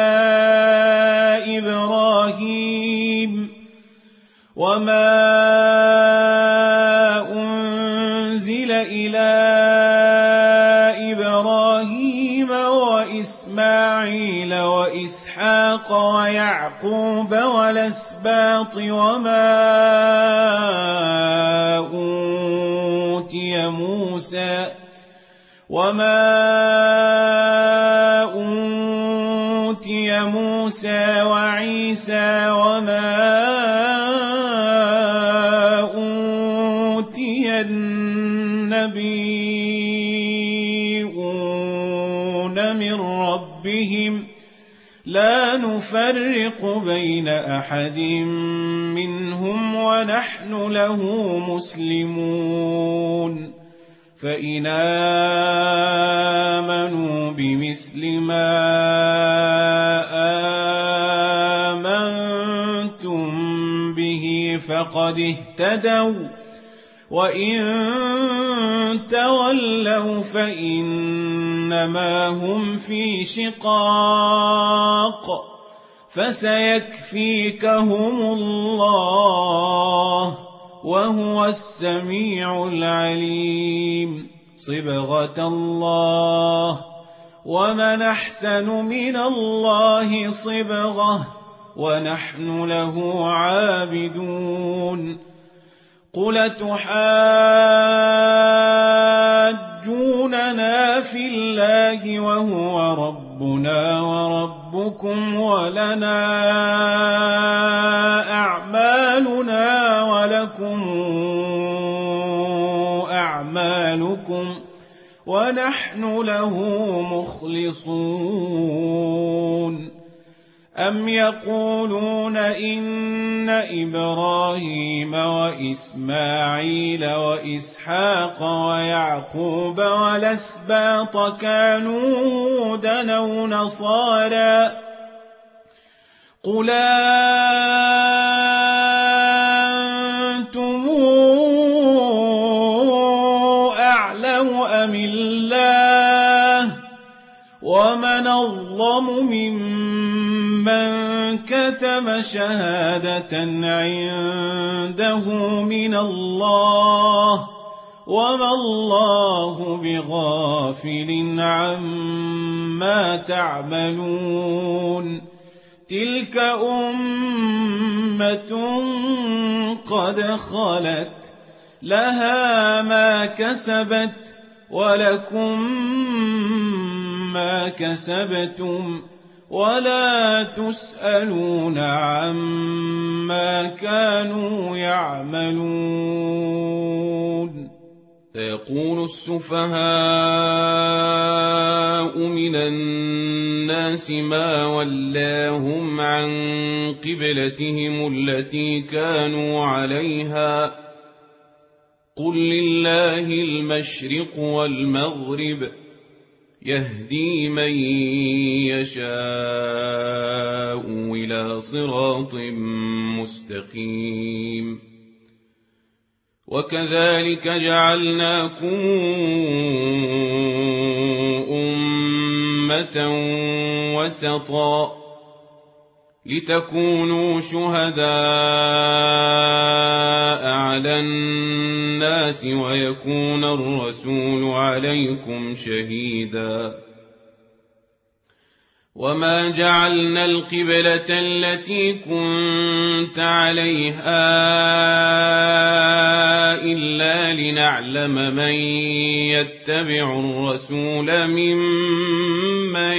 إبراهيم وإسماعيل وإسحاق ويعقوب والأسباط وما أوتي موسى وعيسى وما أوتي النبيون من ربهم لا نفرق بين أحد منهم ونحن له مسلمون فإن آمنوا بمثل ما آمنتم به فقد اهتدوا وإن تولوا فإنما هم في شقاق فسيكفيكهم الله وهو السميع العليم صبغة الله ومن أحسن من الله صبغة ونحن له عابدون قل تحاجوننا في الله وهو ربنا وربكم ولنا أعمالنا ولكم أعمالكم ونحن له مخلصون أم يقولون إن إبراهيم وإسماعيل وإسحاق ويعقوب والأسباط كانوا هودا أو نصارى قل أنتم أعلم أم الله ومن أظلم ممن كتم شهادة عنده من الله وما الله بغافل عما تعملون تلك أمة قد خلت لها ما كسبت ولكم ما كسبتم ولا تسألون عما كانوا يعملون سيقول السفهاء من الناس ما ولاهم عن قبلتهم التي كانوا عليها قل لله المشرق والمغرب يهدي من يشاء إلى صراط مستقيم وكذلك جعلناكم أمة وسطا لتكونوا شهداء على الناس ويكون الرسول عليكم شهيدا. وما جعلنا القبلة التي كنت عليها إلا لنعلم من يتبع الرسول ممن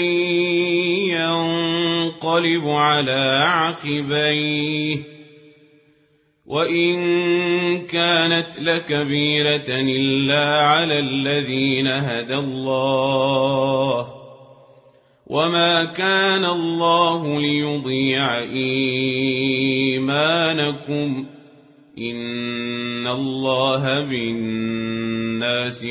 ينقلب على عقبيه وإن كانت لكبيرة إلا على الذين هدى الله وما كان الله ليضيع إيمانكم إن الله بالناس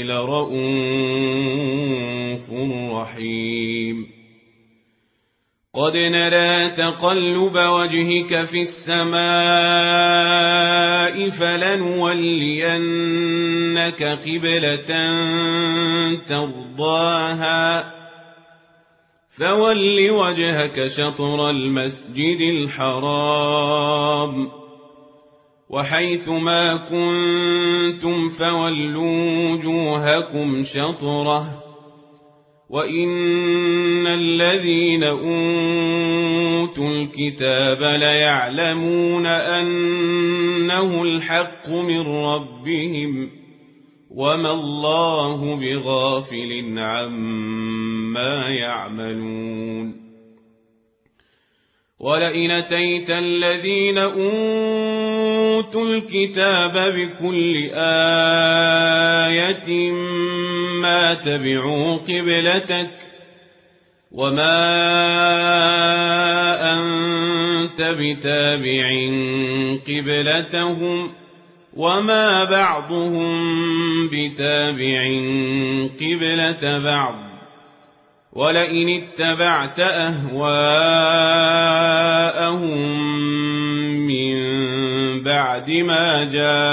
لرءوف رحيم. قد نرى تقلب وجهك في السماء فلنولينك قبلة ترضاها فول وجهك شطر المسجد الحرام وحيث ما كنتم فولوا وجوهكم شطره وإن الذين أوتوا الكتاب ليعلمون أنه الحق من ربهم وما الله بغافل عما يعملون. ولئن أتيت الذين أوتوا الكتاب بكل آية ما تبعوا قبلتك وما أنت بتابع قبلتهم وما بعضهم بتابع قبلة بعض ولئن اتبعت أهواءهم من بعد ما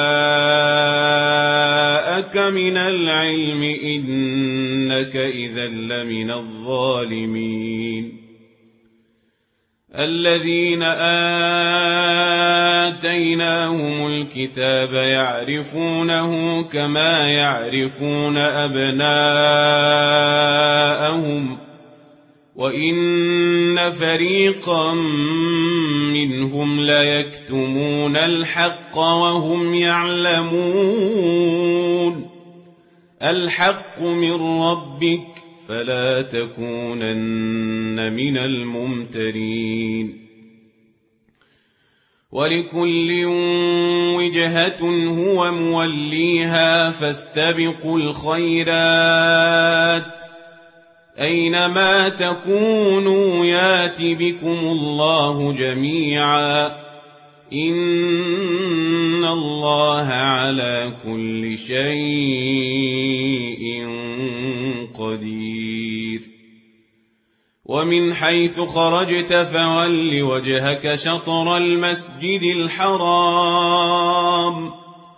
جاءك من العلم إنك إذا لمن الظالمين. الذين آتيناهم الكتاب يعرفونه كما يعرفون أبناءهم وإن فريقا منهم ليكتمون الحق وهم يعلمون. الحق من ربك فلا تكونن من الممترين. ولكل وجهة هو موليها فاستبقوا الخيرات أينما تكونوا يات بكم الله جميعا إن الله على كل شيء قدير. ومن حيث خرجت فول وجهك شطر المسجد الحرام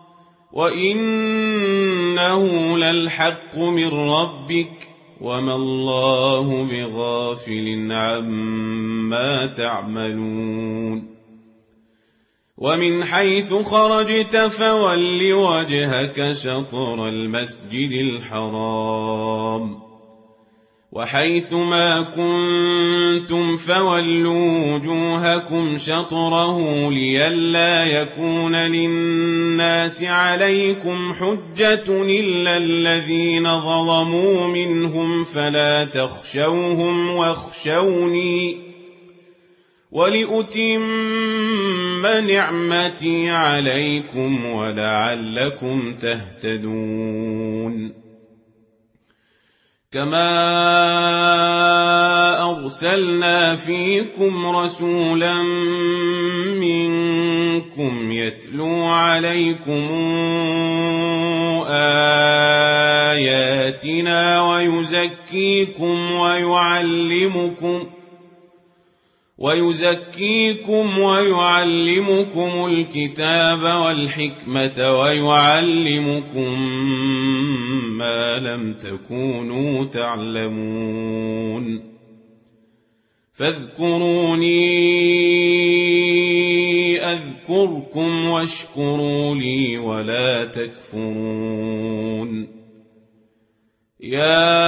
وإنه للحق من ربك وما الله بغافل عما تعملون. ومن حيث خرجت فول وجهك شطر المسجد الحرام وحيث ما كنتم فولوا وجوهكم شطره لئلا يكون للناس عليكم حجة إلا الذين ظلموا منهم فلا تخشوهم واخشوني ولأتم نعمتي عليكم ولعلكم تهتدون. كما أرسلنا فيكم رسولا منكم يتلو عليكم آياتنا ويزكيكم ويعلمكم الكتاب والحكمة ويعلمكم ما لم تكونوا تعلمون. فاذكروني أذكركم واشكروا لي ولا تكفرون. يا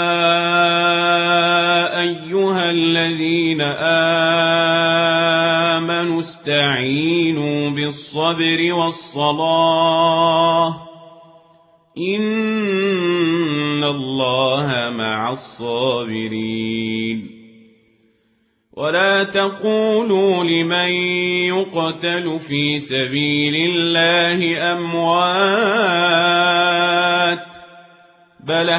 أيها الذين آمنوا استعينوا بالصبر والصلاة إن الله مع الصابرين. ولا تقولوا لمن يقتل في سبيل الله أموات بل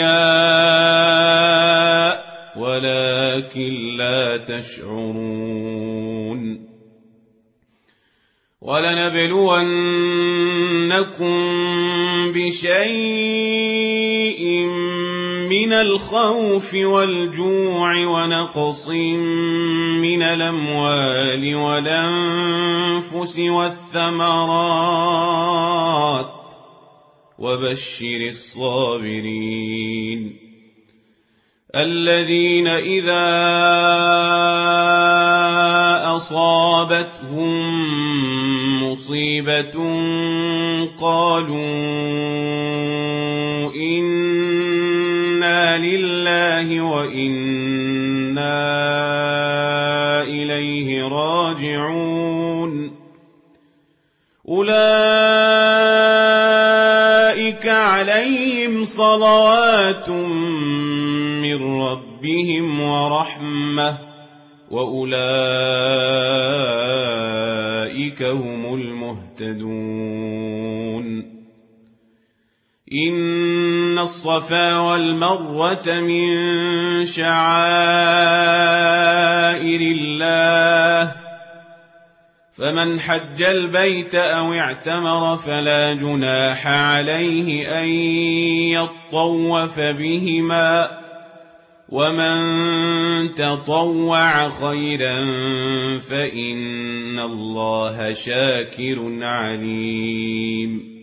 أحياء ولكن لا تشعرون. ولنبلونكم بشيء من الخوف والجوع ونقص من الأموال والأنفس والثمرات وبشر الصابرين الذين إذا أصابتهم مصيبة قالوا إنا لله وإنا إليه راجعون. أولئك عليهم صلوات من ربهم ورحمة وأولئك هم المهتدون. إن الصفا والمروة من شعائر الله فمن حج البيت أو اعتمر فلا جناح عليه أن يطوف بهما ومن تطوع خيرا فإن الله شاكر عليم.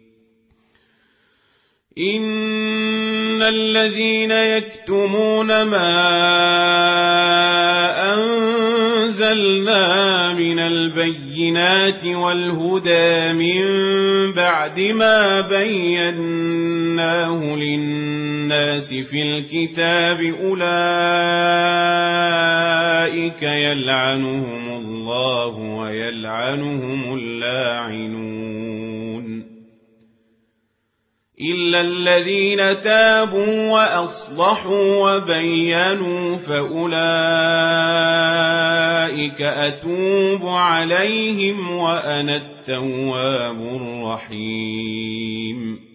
إن الذين يكتمون ما أنزلنا من البينات والهدى من بعد ما بيناه للناس في الكتاب أولئك يلعنهم الله ويلعنهم اللاعنون إلا الذين تابوا وأصلحوا وبينوا فأولئك أتوب عليهم وأنا التواب الرحيم.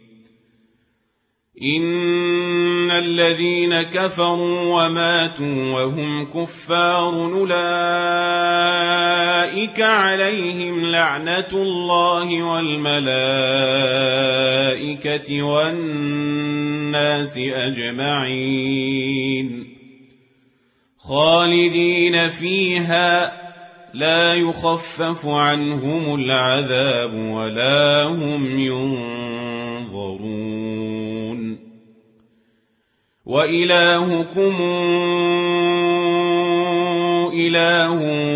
إن الذين كفروا وماتوا وهم كفار أولئك عليهم لعنة الله والملائكة والناس أجمعين خالدين فيها لا يخفف عنهم العذاب ولا هم ينظرون. وإلهكم إله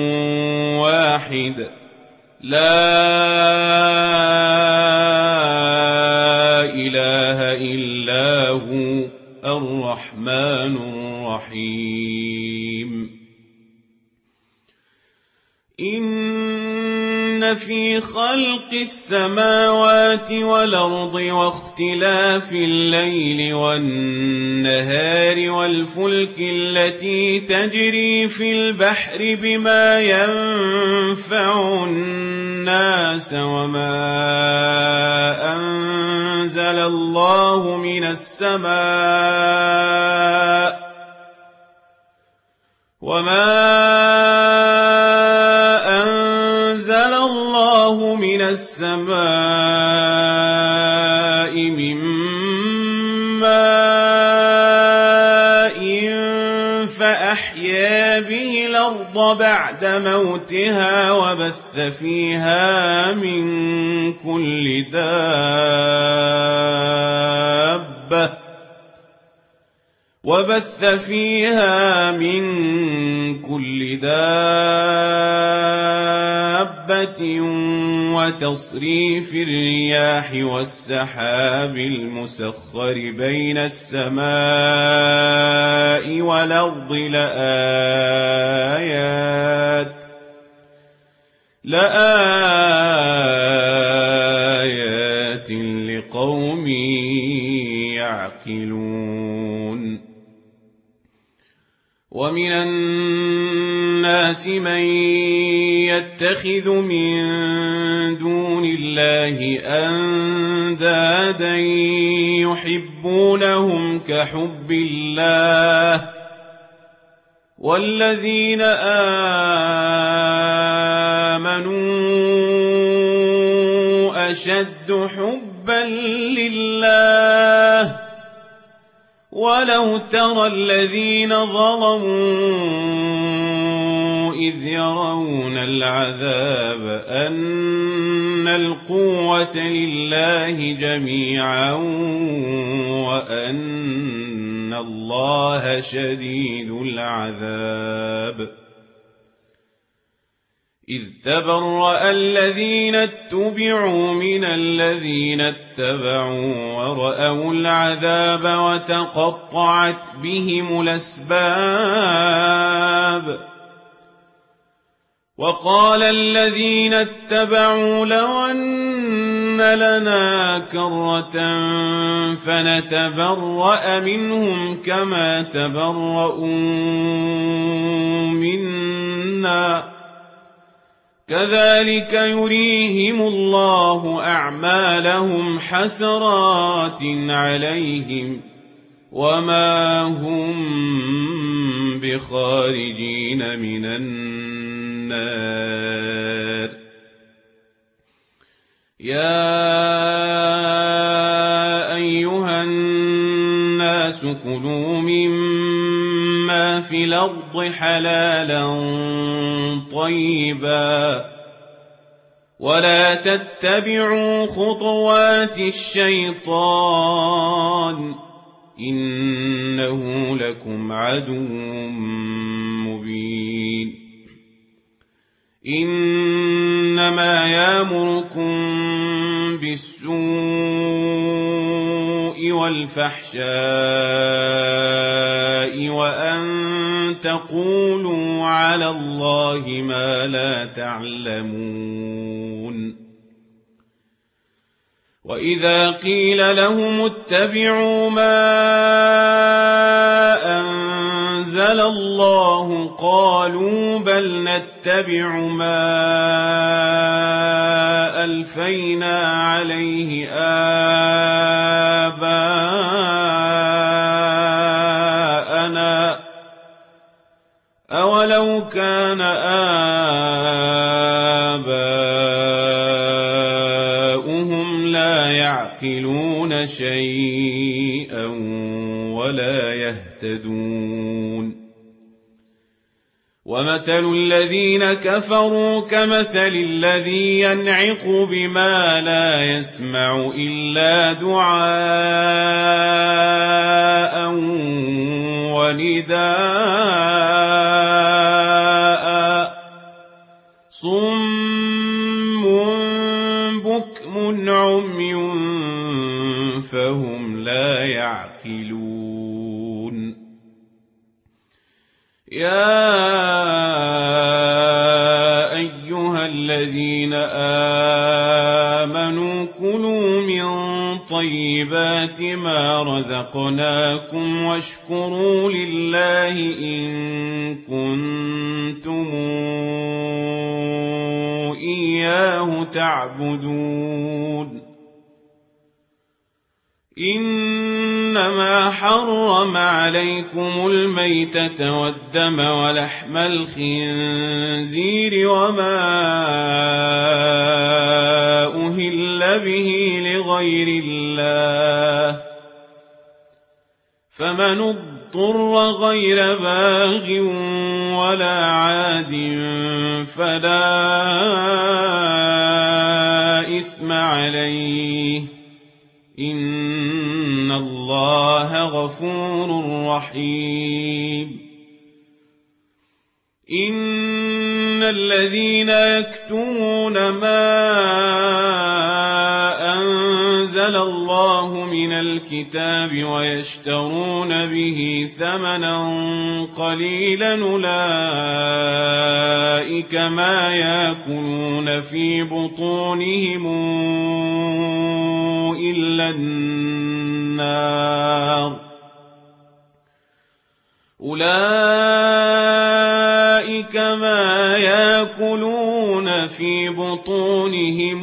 واحد لا إله إلا هو الرحمن الرحيم. إن في خلق السماوات والأرض واختلاف الليل والنهار والفلك التي تجري في البحر بما ينفع الناس وما أنزل الله من السماء من ماء فأحيا به الأرض بعد موتها وبث فيها من كل دابة وبث فيها من كل دابة وتصريف الرياح والسحاب المسخر بين السماء والأرض لآيات لقوم يعقلون. ومن الناس من يتخذ من دون الله أندادا يحبونهم كحب الله والذين آمنوا أشد حبا لله. ولو ترى الذين ظلموا إذ يرون العذاب أن القوة لله جميعا وأن الله شديد العذاب. إذ تبرأ الذين اتبعوا من الذين اتبعوا ورأوا العذاب وتقطعت بهم الأسباب. وقال الذين اتبعوا لو أن لنا كرة فنتبرأ منهم كما تبرؤوا منا كذلك يريهم الله أعمالهم حسرات عليهم وما هم بخارجين من النار. يا أيها الناس كلوا مما في الأرض حلالا طيبا ولا تتبعوا خطوات الشيطان إنه لكم عدو مبين. إنما يأمركم بالسوء والفحشاء وأن تقولوا على الله ما لا تعلمون. وإذا قيل لهم اتبعوا ما أنزل الله قالوا بل نتبع ما ألفينا عليه آباءنا أولو كان آباؤهم لا يعقلون شيئا ولا يهتدون. ومثل الذين كفروا كمثل الذي ينعق بما لا يسمع إلا دعاء ونداء صم بكم عمي فهم لا يعقلون. يا أيها الذين آمنوا كلوا من طيبات ما رزقناكم واشكروا لله إن كنتم إياه تعبدون. إنما حرم عليكم الميتة والدم ولحم الخنزير وما أهل به لغير الله فمن اضطر غير باغ ولا عاد فلا إثم عليه إن الله الله غفور رحيم إن الذين يكتمون ما أنزل الله من الكتاب ويشترون به ثمنا قليلا أولئك ما يأكلون في بطونهم إلا النار أولئك ما يأكلون في بطونهم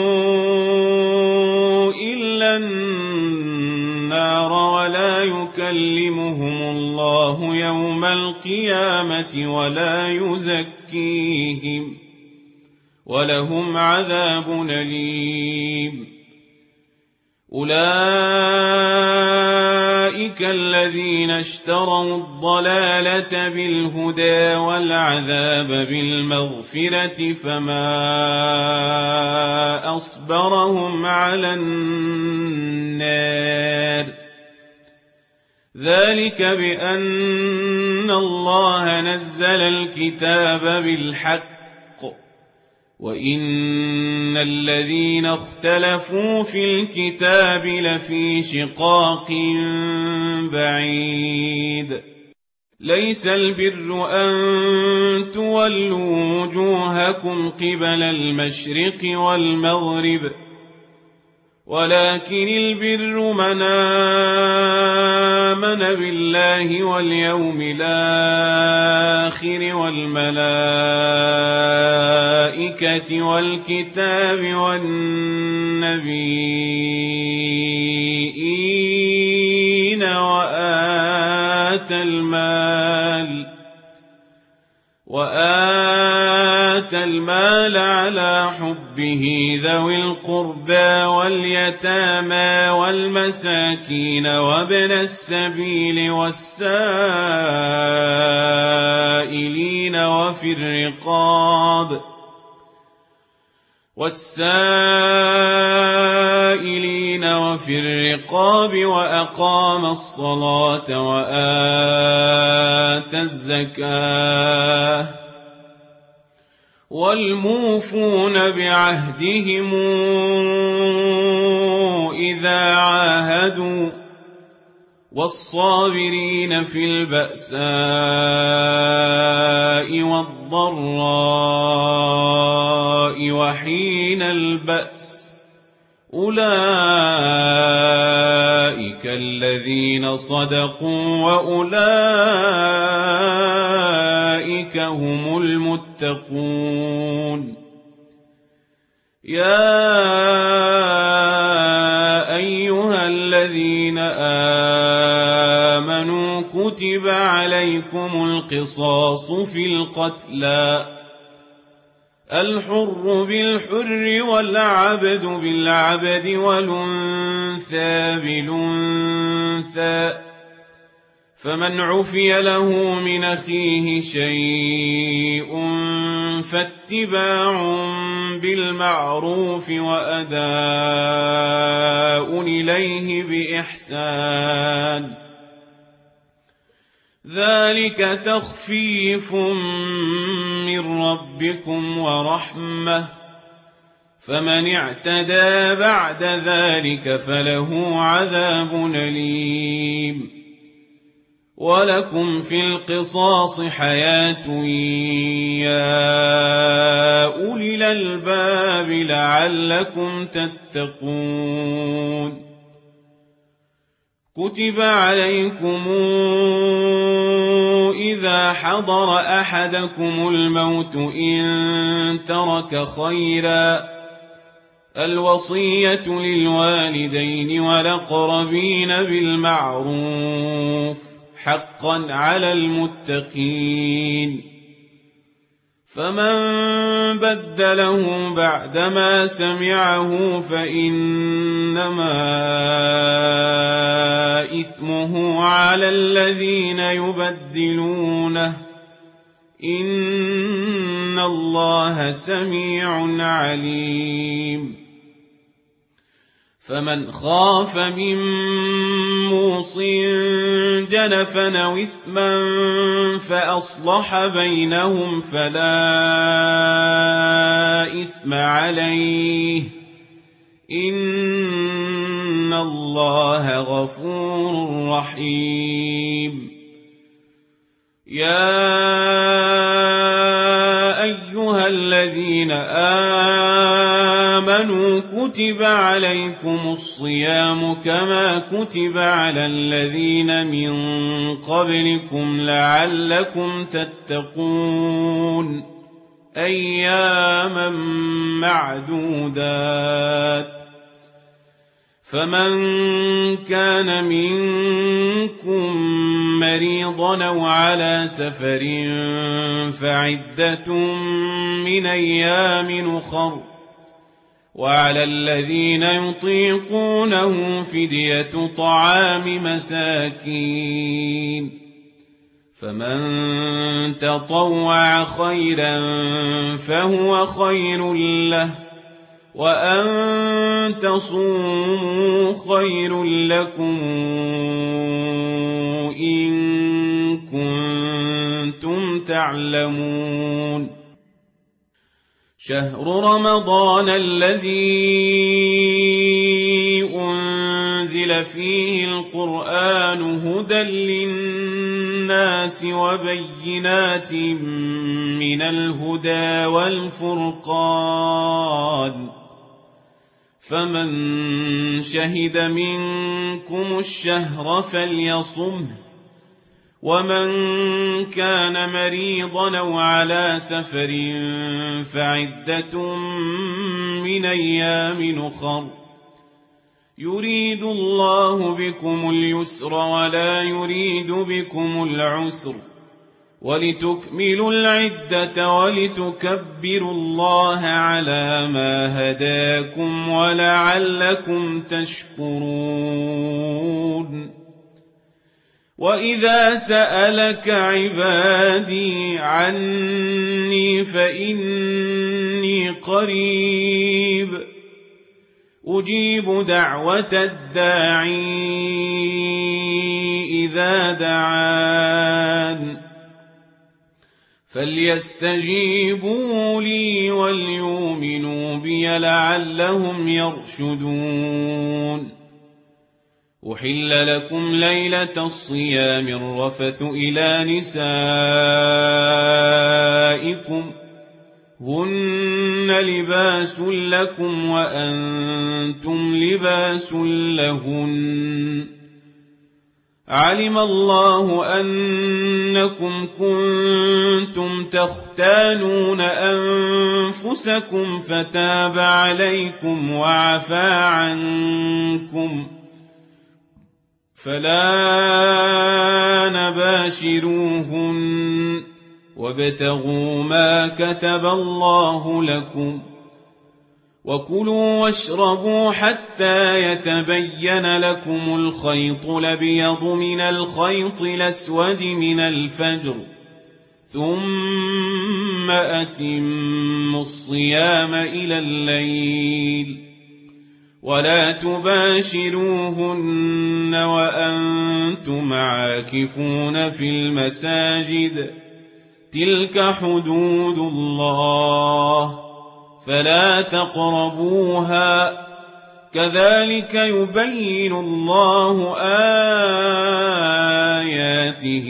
إلا النار ولا يكلمهم الله يوم القيامة ولا يزكيهم ولهم عذاب أليم أولئك الذين اشتروا الضلالة بالهدى والعذاب بالمغفرة فما أصبرهم على النار ذلك بأن الله نزل الكتاب بالحق وإن الذين اختلفوا في الكتاب لفي شقاق بعيد ليس البر أن تولوا وجوهكم قبل المشرق والمغرب ولكن البر من آمن بالله واليوم الآخر والملائكة والكتاب والنبيين وآتى المال على حبه ذوي القربى واليتامى والمساكين وابن السبيل والسائلين وفي الرقاب وأقام الصلاة وآتى الزكاة والموفون بعهدهم إذا عاهدوا والصابرين في البأساء والضراء وحين البأس أولئك الذين صدقوا وأولئك هم المتقون يا أيها الذين آمنوا كتب عليكم القصاص في القتلى الحر بالحر والعبد بالعبد والأنثى بالأنثى فمن عفي له من أخيه شيء فاتباع بالمعروف وأداء إليه بإحسان ذلك تخفيف من ربكم ورحمة فمن اعتدى بعد ذلك فله عذاب أليم ولكم في القصاص حياة يا أولي الألباب لعلكم تتقون كتب عليكم إذا حضر أحدكم الموت إن ترك خيرا الوصية للوالدين والأقربين بالمعروف حقا على المتقين فمن بدله بعدما سمعه فإنما إثمه على الذين يبدلونه إن الله سميع عليم فمن خاف من موص جنفا أو إثما فأصلح بينهم فلا إثم عليه إن الله غفور رحيم. يا أيها الذين آمنوا كتب عليكم الصيام كما كتب على الذين من قبلكم لعلكم تتقون أياما معدودات. فمن كان منكم مريضا أو على سفر فعدة من أيام أخر وعلى الذين يطيقونه فدية طعام مساكين فمن تطوع خيرا فهو خير له وأن تصوموا خير لكم إن كنتم تعلمون. شهر رمضان الذي أنزل فيه القرآن هدى للناس وبينات من الهدى والفرقان فمن شهد منكم الشهر فليصمه ومن كان مريضا أو على سفر فعدة من أيام أخر يريد الله بكم اليسر ولا يريد بكم العسر ولتكملوا العدة ولتكبروا الله على ما هداكم ولعلكم تشكرون. وإذا سألك عبادي عني فإني قريب أجيب دعوة الداعي إذا دعان فليستجيبوا لي وليؤمنوا بي لعلهم يرشدون. أحل لكم ليلة الصيام الرفث إلى نسائكم هن لباس لكم وأنتم لباس لهن علم الله أنكم كنتم تختانون أنفسكم فتاب عليكم وعفى عنكم فلا نباشروهن وابتغوا ما كتب الله لكم وكلوا واشربوا حتى يتبين لكم الخيط الأبيض من الخيط الأسود من الفجر ثم أتموا الصيام إلى الليل ولا تباشروهن وأنتم عاكفون في المساجد تلك حدود الله فلا تقربوها كذلك يبين الله آياته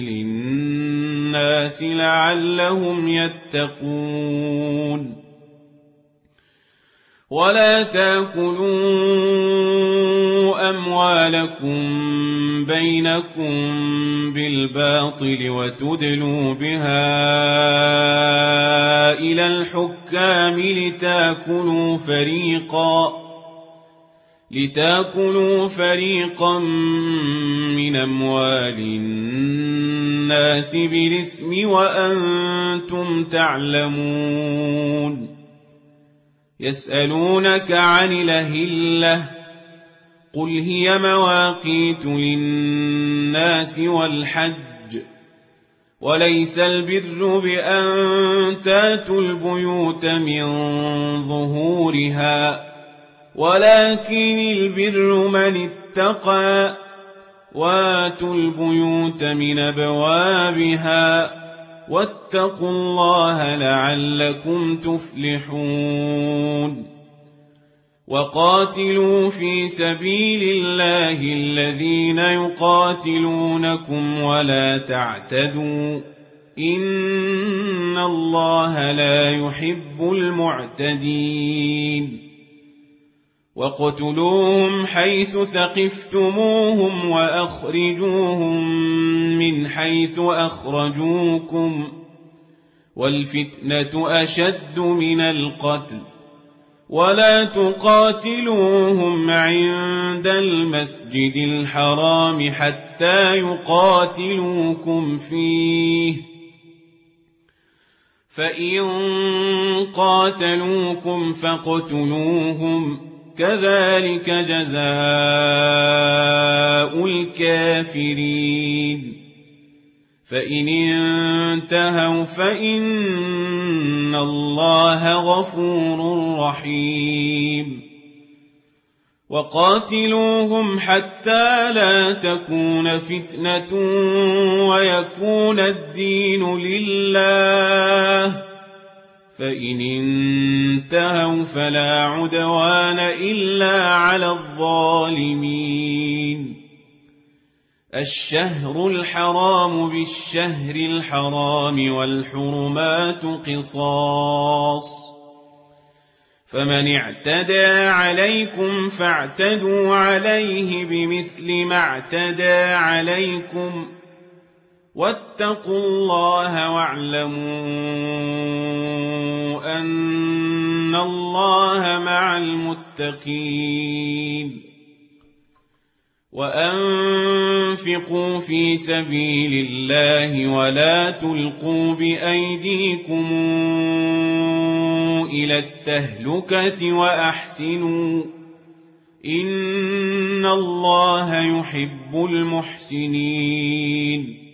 للناس لعلهم يتقون. ولا تأكلوا أموالكم بينكم بالباطل وتدلوا بها إلى الحكام لتأكلوا فريقا من أموال الناس بالإثم وأنتم تعلمون. يسألونك عن الأهلة قل هي مواقيت للناس والحج وليس البر بأن تاتوا البيوت من ظهورها ولكن البر من اتقى. واتوا البيوت من أبوابها واتقوا الله لعلكم تفلحون. وقاتلوا في سبيل الله الذين يقاتلونكم ولا تعتدوا إن الله لا يحب المعتدين. وَاقْتُلُوهُمْ حَيْثُ ثَقِفْتُمُوهُمْ وَأَخْرِجُوهُمْ مِنْ حَيْثُ أَخْرَجُوكُمْ وَالْفِتْنَةُ أَشَدُّ مِنَ الْقَتْلِ وَلَا تُقَاتِلُوهُمْ عِندَ الْمَسْجِدِ الْحَرَامِ حَتَّى يُقَاتِلُوكُمْ فِيهِ فَإِنْ قَاتَلُوكُمْ فَاقْتُلُوهُمْ كذلك جزاء الكافرين. فإن انتهوا فإن الله غفور رحيم. وقاتلوهم حتى لا تكون فتنة ويكون الدين لله فإن انتهوا فلا عدوان إلا على الظالمين. الشهر الحرام بالشهر الحرام والحرمات قصاص فمن اعتدى عليكم فاعتدوا عليه بمثل ما اعتدى عليكم واتقوا الله واعلموا أن الله مع المتقين. وأنفقوا في سبيل الله ولا تلقوا بأيديكم إلى التهلكة وأحسنوا إن الله يحب المحسنين.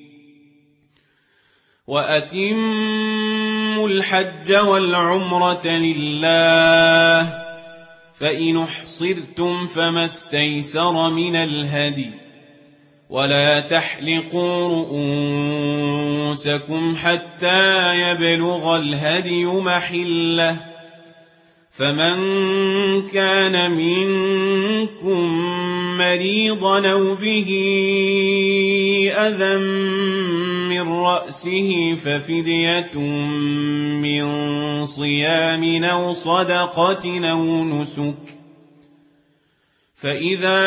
وأتموا الحج والعمرة لله فإن احصرتم فما استيسر من الهدي ولا تحلقوا رؤوسكم حتى يبلغ الهدي محله فمن كان منكم مريضا أو به أذى من رأسه ففدية من صيام أو صدقة أو نسك فإذا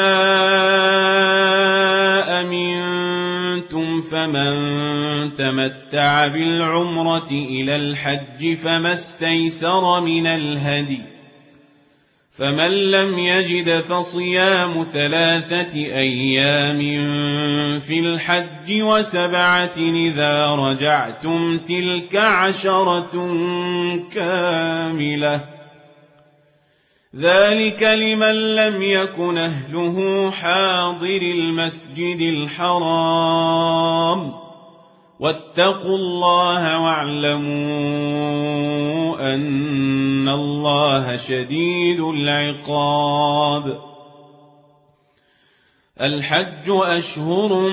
أمنتم فمن تمتع بالعمرة إلى الحج فما استيسر من الهدي فمن لم يجد فصيام 3 أيام في الحج و7 إذا رجعتم تلك 10 كاملة ذلك لمن لم يكن أهله حاضر المسجد الحرام واتقوا الله واعلموا أن الله شديد العقاب. الحج أشهر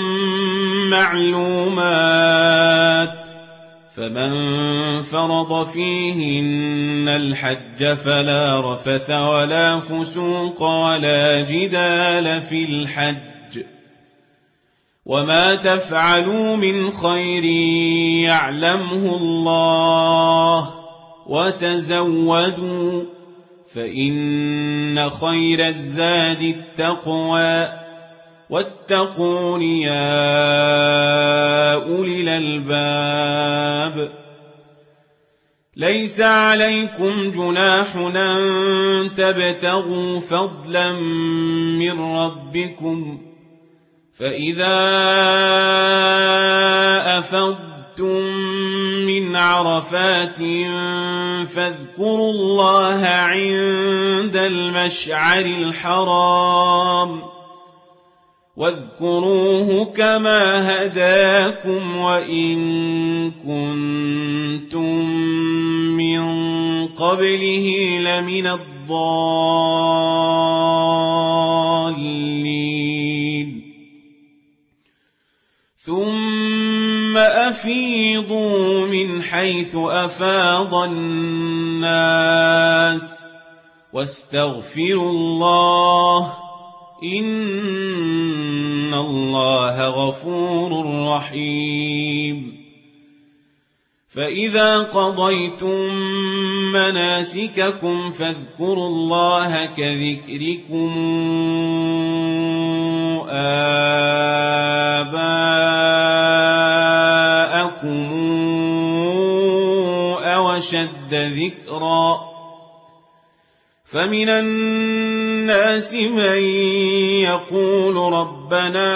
معلومات فمن فرض فيهن الحج فلا رفث ولا فسوق ولا جدال في الحج وما تفعلوا من خير يعلمه الله وتزودوا فإن خير الزاد التقوى واتقون يا أولي الألباب. ليس عليكم جناح أن تبتغوا فضلا من ربكم فإذا أفضتم من عرفات فاذكروا الله عند المشعر الحرام واذكروه كما هداكم وإن كنتم من قبله لمن الضالين ثم أفيضوا من حيث أفاض الناس واستغفروا الله إن الله غفور رحيم فإذا قضيتم مناسككم فاذكروا الله كذكركم آباءكم أو أشد ذكرا فمن الناس من يقول ربنا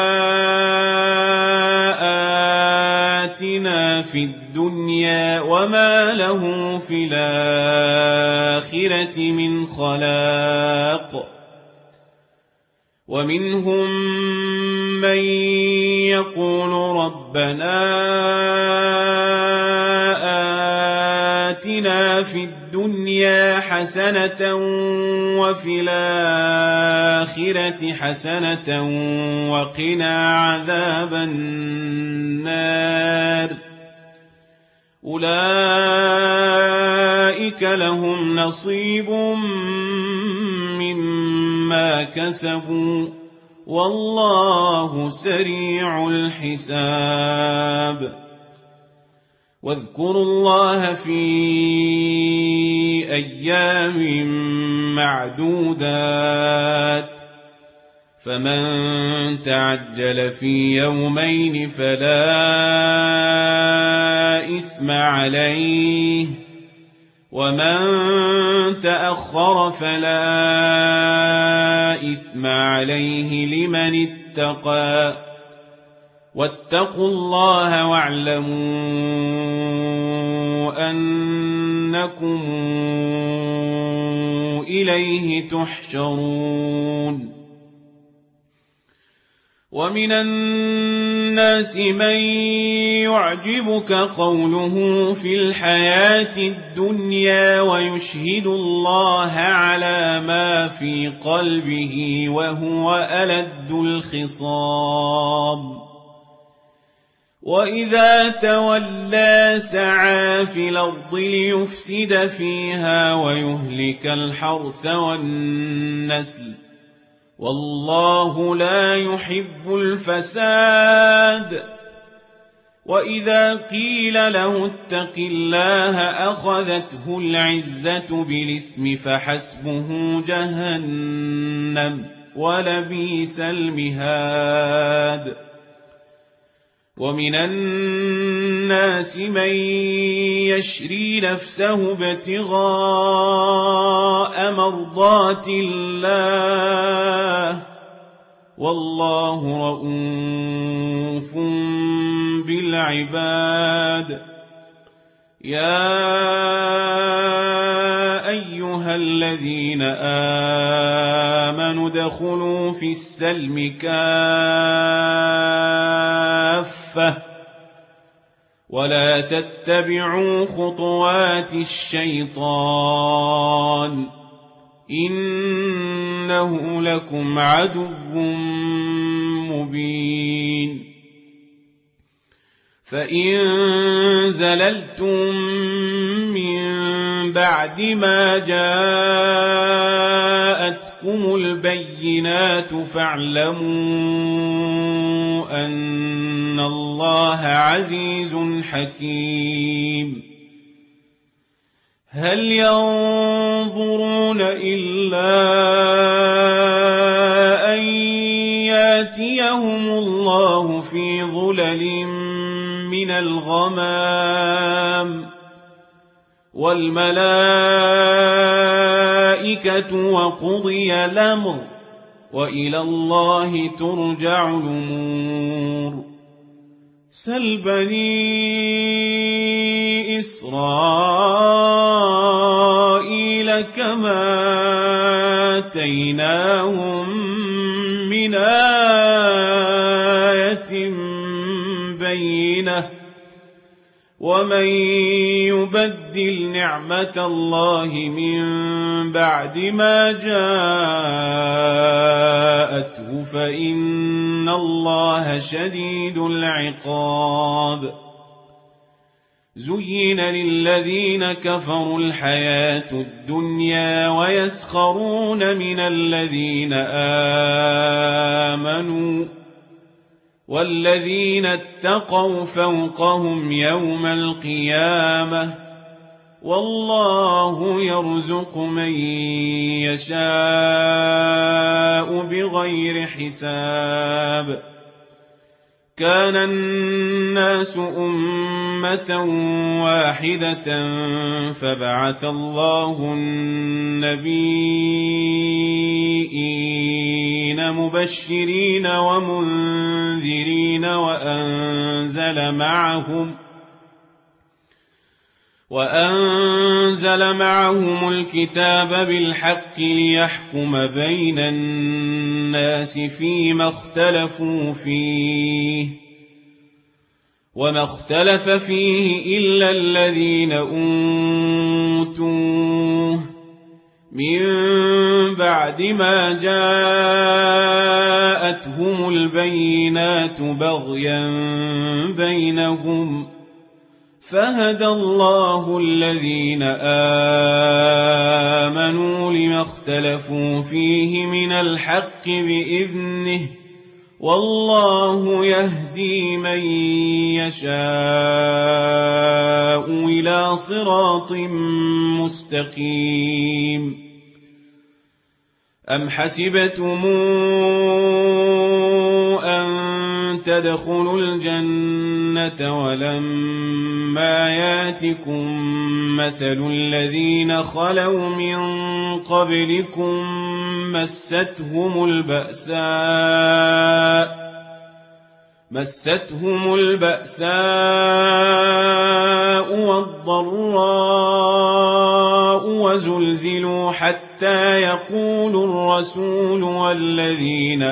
آتنا في الدنيا وما له في الآخرة من خلاق ومنهم من يقول ربنا آتنا في الدنيا حسنة وفي الآخرة حسنة وقنا عذاب النار أولئك لهم نصيب مما كسبوا والله سريع الحساب واذكروا الله في أيام معدودات فمن تعجل في يومين فلا إثم عليه ومن تأخر فلا إثم عليه لمن اتقى واتقوا الله واعلموا أنكم إليه تحشرون ومن الناس من يعجبك قوله في الحياة الدنيا ويشهد الله على ما في قلبه وهو ألد الخصام وإذا تولى سعى في الأرض ليفسد فيها ويهلك الحرث والنسل والله لا يحب الفساد وإذا قيل له اتق الله أخذته العزة بالإثم فحسبه جهنم ولبئس المهاد ومن الناس من يشري نفسه ابتغاء مرضات الله والله رؤوف بالعباد يا أيها الذين آمنوا ادخلوا في السلم كافة ولا تتبعوا خطوات الشيطان إنه لكم عدو مبين فإن زللتم من بعد ما جاءتكم البينات فاعلموا أن الله عزيز حكيم هل ينظرون إلا أن ياتيهم الله في ظلل من الغمام والملائكة وقضي الأمر وإلى الله ترجع الأمور سل بني إسرائيل كما آتيناهم من آية بينة ومن يبدل نعمة الله من بعد ما جاءته فإن الله شديد العقاب زين للذين كفروا الحياة الدنيا ويسخرون من الذين آمنوا والذين اتقوا فوقهم يوم القيامة والله يرزق من يشاء بغير حساب كان الناس أمة واحدة فبعث الله النبيين مبشرين ومنذرين وأنزل معهم الكتاب بالحق ليحكم بين الناس فيما اختلفوا فيه وما اختلف فيه إلا الذين أوتوه من بعد ما جاءتهم البينات بغيا بينهم فهدى الله الذين آمنوا لما اختلفوا فيه من الحق بإذنه والله يهدي من يشاء إلى صراط مستقيم أم حسبتم أن تدخلوا الجنة ولما ياتكم مثل الذين خلوا من قبلكم مستهم البأساء والضراء وزلزلوا حتى يقول الرسول والذين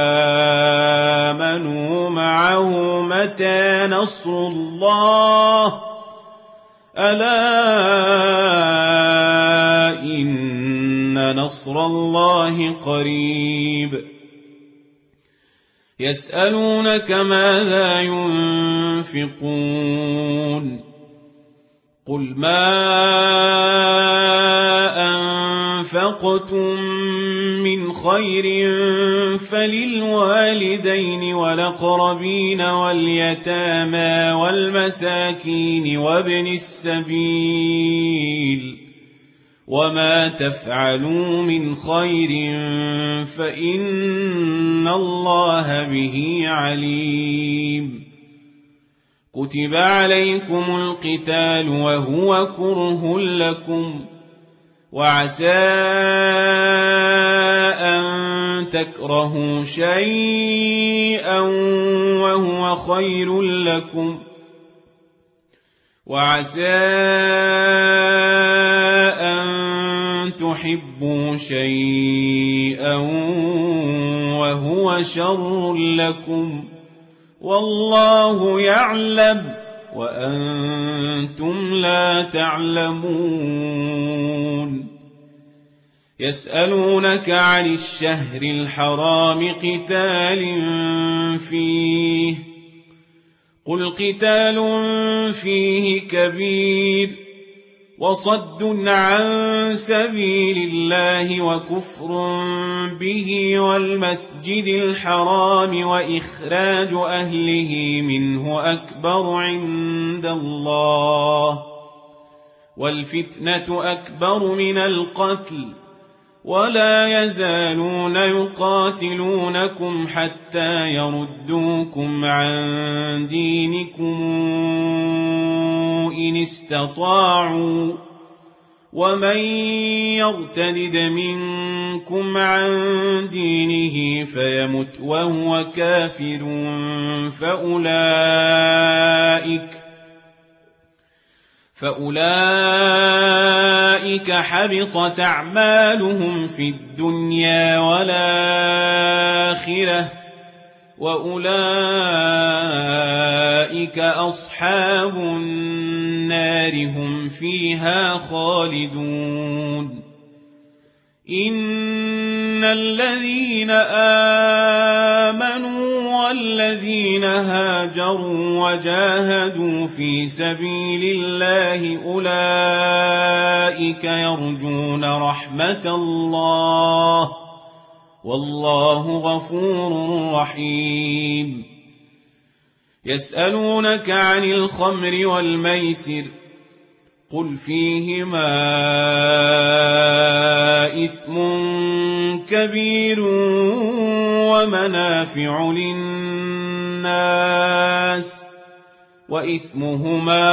آمنوا معه متى نصر الله ألا إن نصر الله قريب يسألونك ماذا ينفقون قل ما أنفقتم من خير فللوالدين والأقربين واليتامى والمساكين وابن السبيل وما تفعلوا من خير فإن الله به عليم كتب عليكم القتال وهو كره لكم وعسى أن تكرهوا شيئا وهو خير لكم وعسى أن تحبوا شيئا وهو شر لكم والله يعلم وأنتم لا تعلمون يسألونك عن الشهر الحرام قتال فيه قل قتال فيه كبير وصد عن سبيل الله وكفر به والمسجد الحرام وإخراج أهله منه أكبر عند الله والفتنة أكبر من القتل ولا يزالون يقاتلونكم حتى يردوكم عن دينكم إن استطاعوا ومن يرتد منكم عن دينه فيمت وهو كافر فأولئك حبطت أعمالهم في الدنيا والآخرة وأولئك أولئك أصحاب النار هم فيها خالدون إن الذين آمنوا والذين هاجروا وجاهدوا في سبيل الله أولئك يرجون رحمة الله والله غفور رحيم يسألونك عن الخمر والميسر قل فيهما إثم كبير ومنافع للناس وإثمهما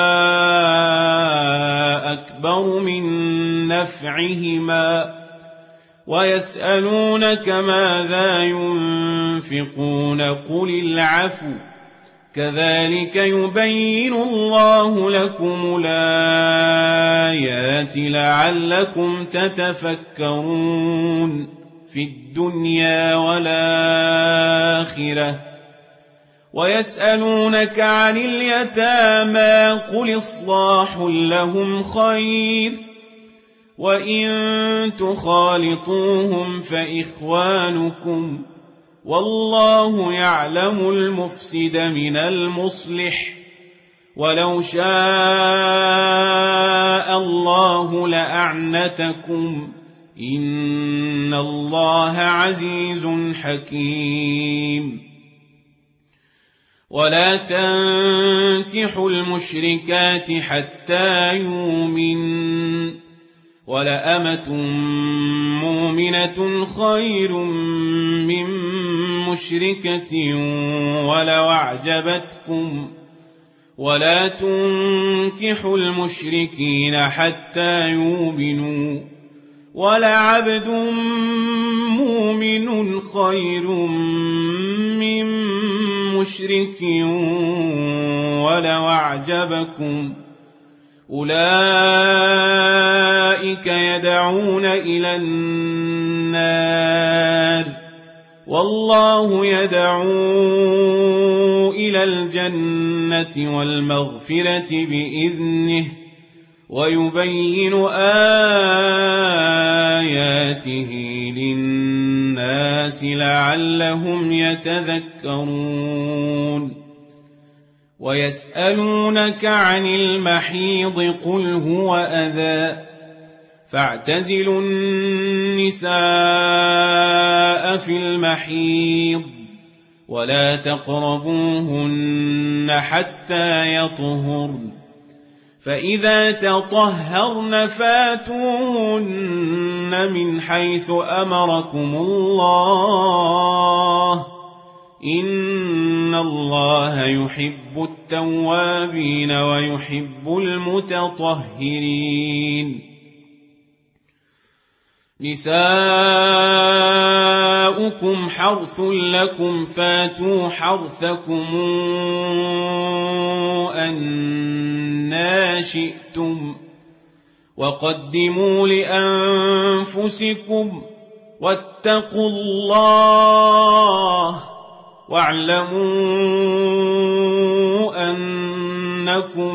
أكبر من نفعهما ويسألونك ماذا ينفقون قل العفو كذلك يبين الله لكم الآيات لعلكم تتفكرون في الدنيا والآخرة ويسألونك عن اليتامى قل إصلاح لهم خير وإن تخالطوهم فإخوانكم والله يعلم المفسد من المصلح ولو شاء الله لأعنتكم إن الله عزيز حكيم ولا تنكحوا المشركات حتى يؤمنوا ولأمة مؤمنة خير من مشركة ولو أعجبتكم ولا تنكحوا المشركين حتى يؤمنوا ولعبد مؤمن خير من مشرك ولو أعجبكم أولئك يدعون إلى النار والله يدعو إلى الجنة والمغفرة بإذنه ويبين آياته للناس لعلهم يتذكرون ويسألونك عن المحيض قل هو أذى فاعتزلوا النساء في المحيض ولا تقربوهن حتى يطهرن فإذا تطهرن فاتوهن من حيث أمركم الله إن الله يحب التوابين ويحب المتطهرين نساؤكم حرث لكم فاتوا حرثكم أنى شئتم وقدموا لأنفسكم واتقوا الله واعلموا أنكم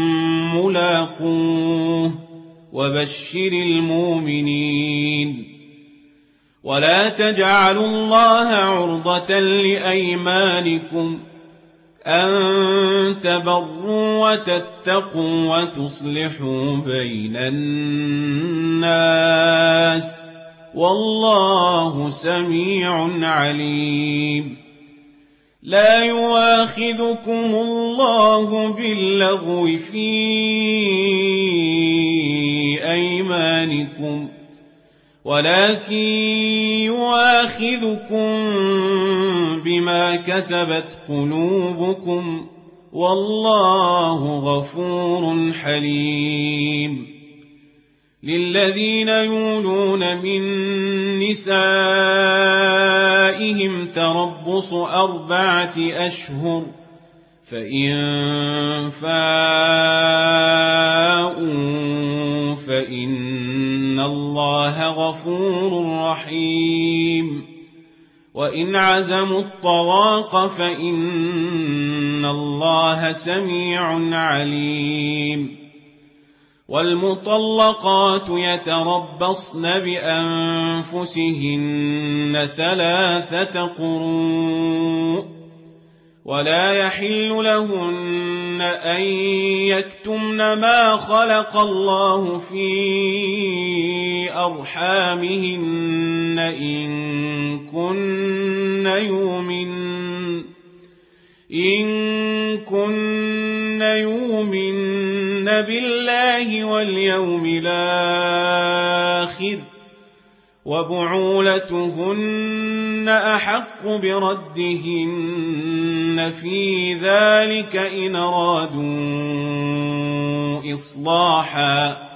ملاقوه وبشر المؤمنين ولا تجعلوا الله عرضة لأيمانكم أن تبروا وتتقوا وتصلحوا بين الناس والله سميع عليم لا يؤاخذكم الله باللغو في أيمانكم ولكن يؤاخذكم بما كسبت قلوبكم والله غفور حليم للذين يولون من نسائهم تربص 4 أشهر فإن فاءوا فإن الله غفور رحيم وإن عزموا الطلاق فإن الله سميع عليم والمطلقات يتربصن بأنفسهن 3 قروء ولا يحل لهن أن يكتمن ما خلق الله في أرحامهن إن كن يؤمن بالله واليوم الآخر وبعولتهن أحق بردهن في ذلك إن أرادوا إصلاحا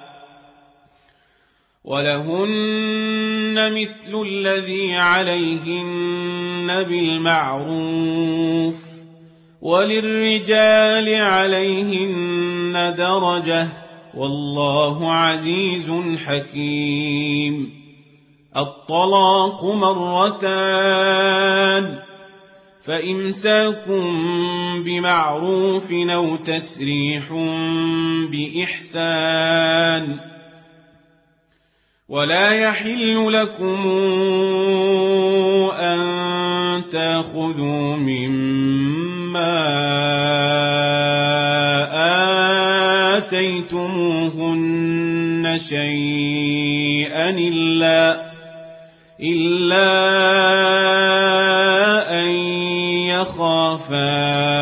ولهن مثل الذي عليهن بالمعروف وللرجال عليهن درجة والله عزيز حكيم الطلاق 2 فإمساك بمعروف أو تسريح بإحسان ولا يحل لكم أن تأخذوا مما آتيتموهن شيئا إلا أن يخافا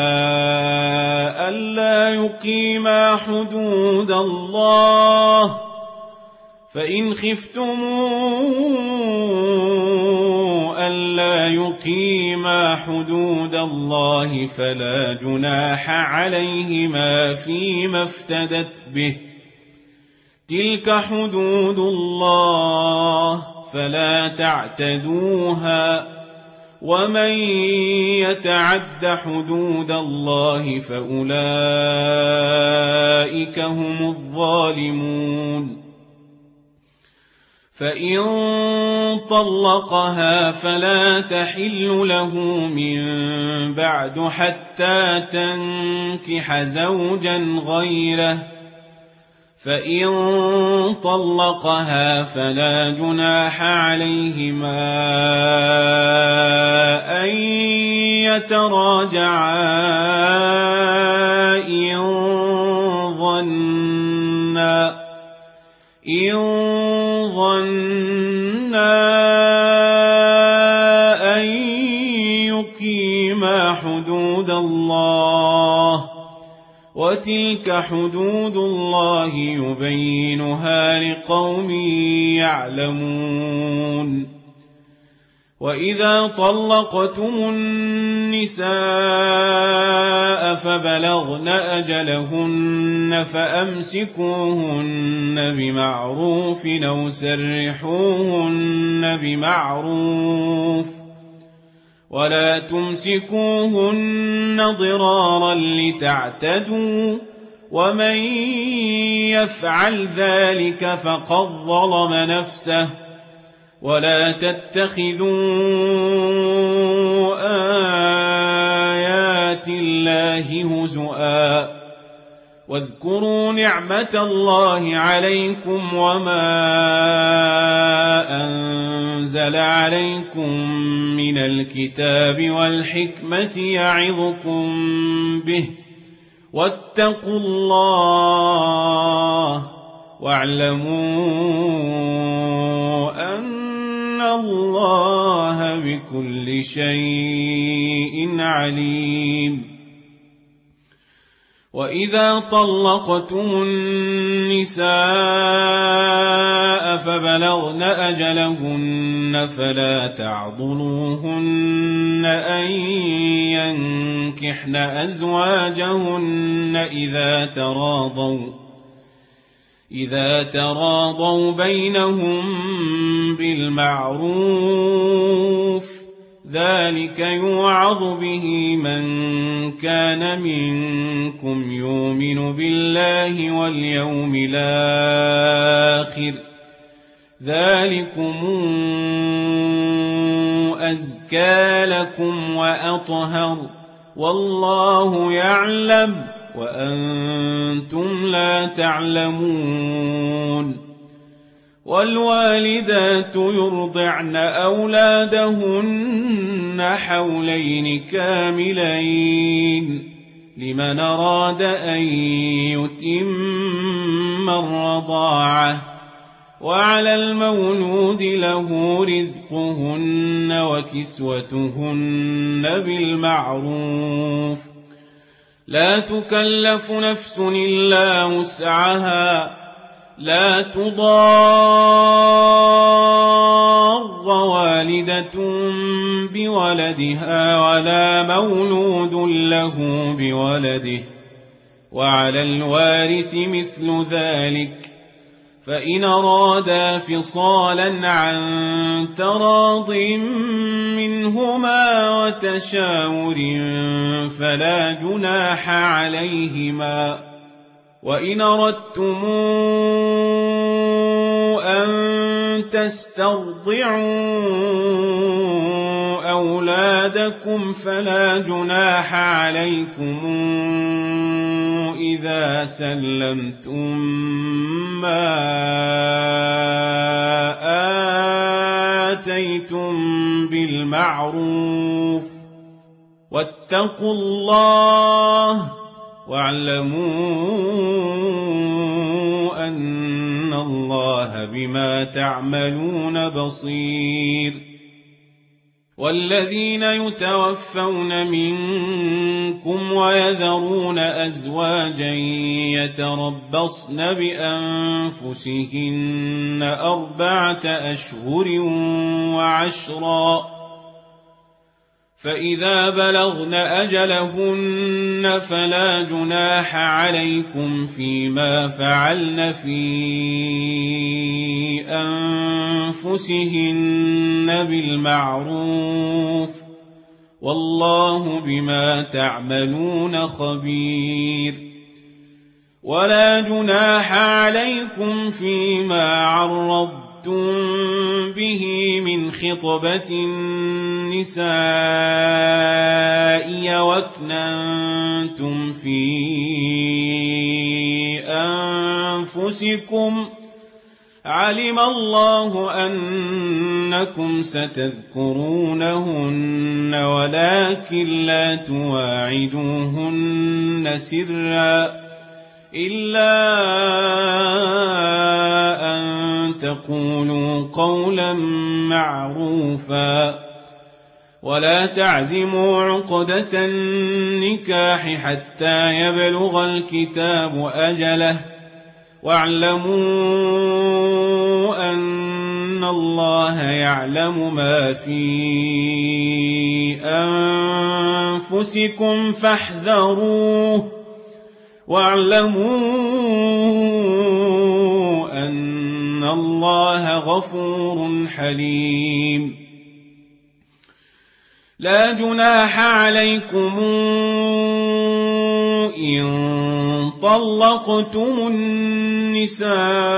ألا يقيما حدود الله فإن خفتموا ألا يقيما حدود الله فلا جناح عليهما فيما افتدت به تلك حدود الله فلا تعتدوها ومن يتعد حدود الله فأولئك هم الظالمون فإن طلقها فلا تحل له من بعد حتى تنكح زوجا غيره فإن طلقها فلا جناح عليهما أن يتراجعا إن ظنا أن يقيما حدود الله وتلك حدود الله يبينها لقوم يعلمون وإذا طلقتم النساء فبلغن أجلهن فأمسكوهن بمعروف أو سرحوهن بمعروف ولا تمسكوهن ضرارا لتعتدوا ومن يفعل ذلك فقد ظلم نفسه ولا تتخذوا آيات الله هزؤا واذكروا نعمة الله عليكم وما أنزل عليكم من الكتاب والحكمة يعظكم به واتقوا الله واعلموا أن الله بكل شيء عليم وإذا طلقتم النساء فبلغن أجلهن فلا تعضلوهن أن ينكحن أزواجهن إذا تراضوا بينهم بالمعروف ذلك يوعظ به من كان منكم يؤمن بالله واليوم الآخر ذلكم أزكى لكم وأطهر والله يعلم وأنتم لا تعلمون والوالدات يرضعن أولادهن حولين كاملين لمن أراد أن يتم الرضاعة وعلى المولود له رزقهن وكسوتهن بالمعروف لا تكلف نفس إلا وسعها لا تضار والدة بولدها ولا مولود له بولده وعلى الوارث مثل ذلك فإن أرادا فصالا عن تراض منهما وتشاور فلا جناح عليهما وإن أردتم أن تسترضعوا أولادكم فلا جناح عليكم إذا سلمتم ما آتيتم بالمعروف واتقوا الله واعلموا أن الله بما تعملون بصير والذين يتوفون منكم ويذرون أزواجا يتربصن بأنفسهن 4 أشهر وعشرا فإذا بلغن أجلهن فلا جناح عليكم فيما فعلن في أنفسهن بالمعروف والله بما تعملون خبير ولا جناح عليكم فيما عرضتم به من خطبة النساء وأكننتم في أنفسكم علم الله أنكم ستذكرونهن ولكن لا تواعدوهن سرا إلا أن تقولوا قولا معروفا ولا تعزموا عقدة النكاح حتى يبلغ الكتاب أجله واعلموا أن الله يعلم ما في أنفسكم فاحذروه واعلموا أن الله غفور حليم لا جناح عليكم إن طلقتم النساء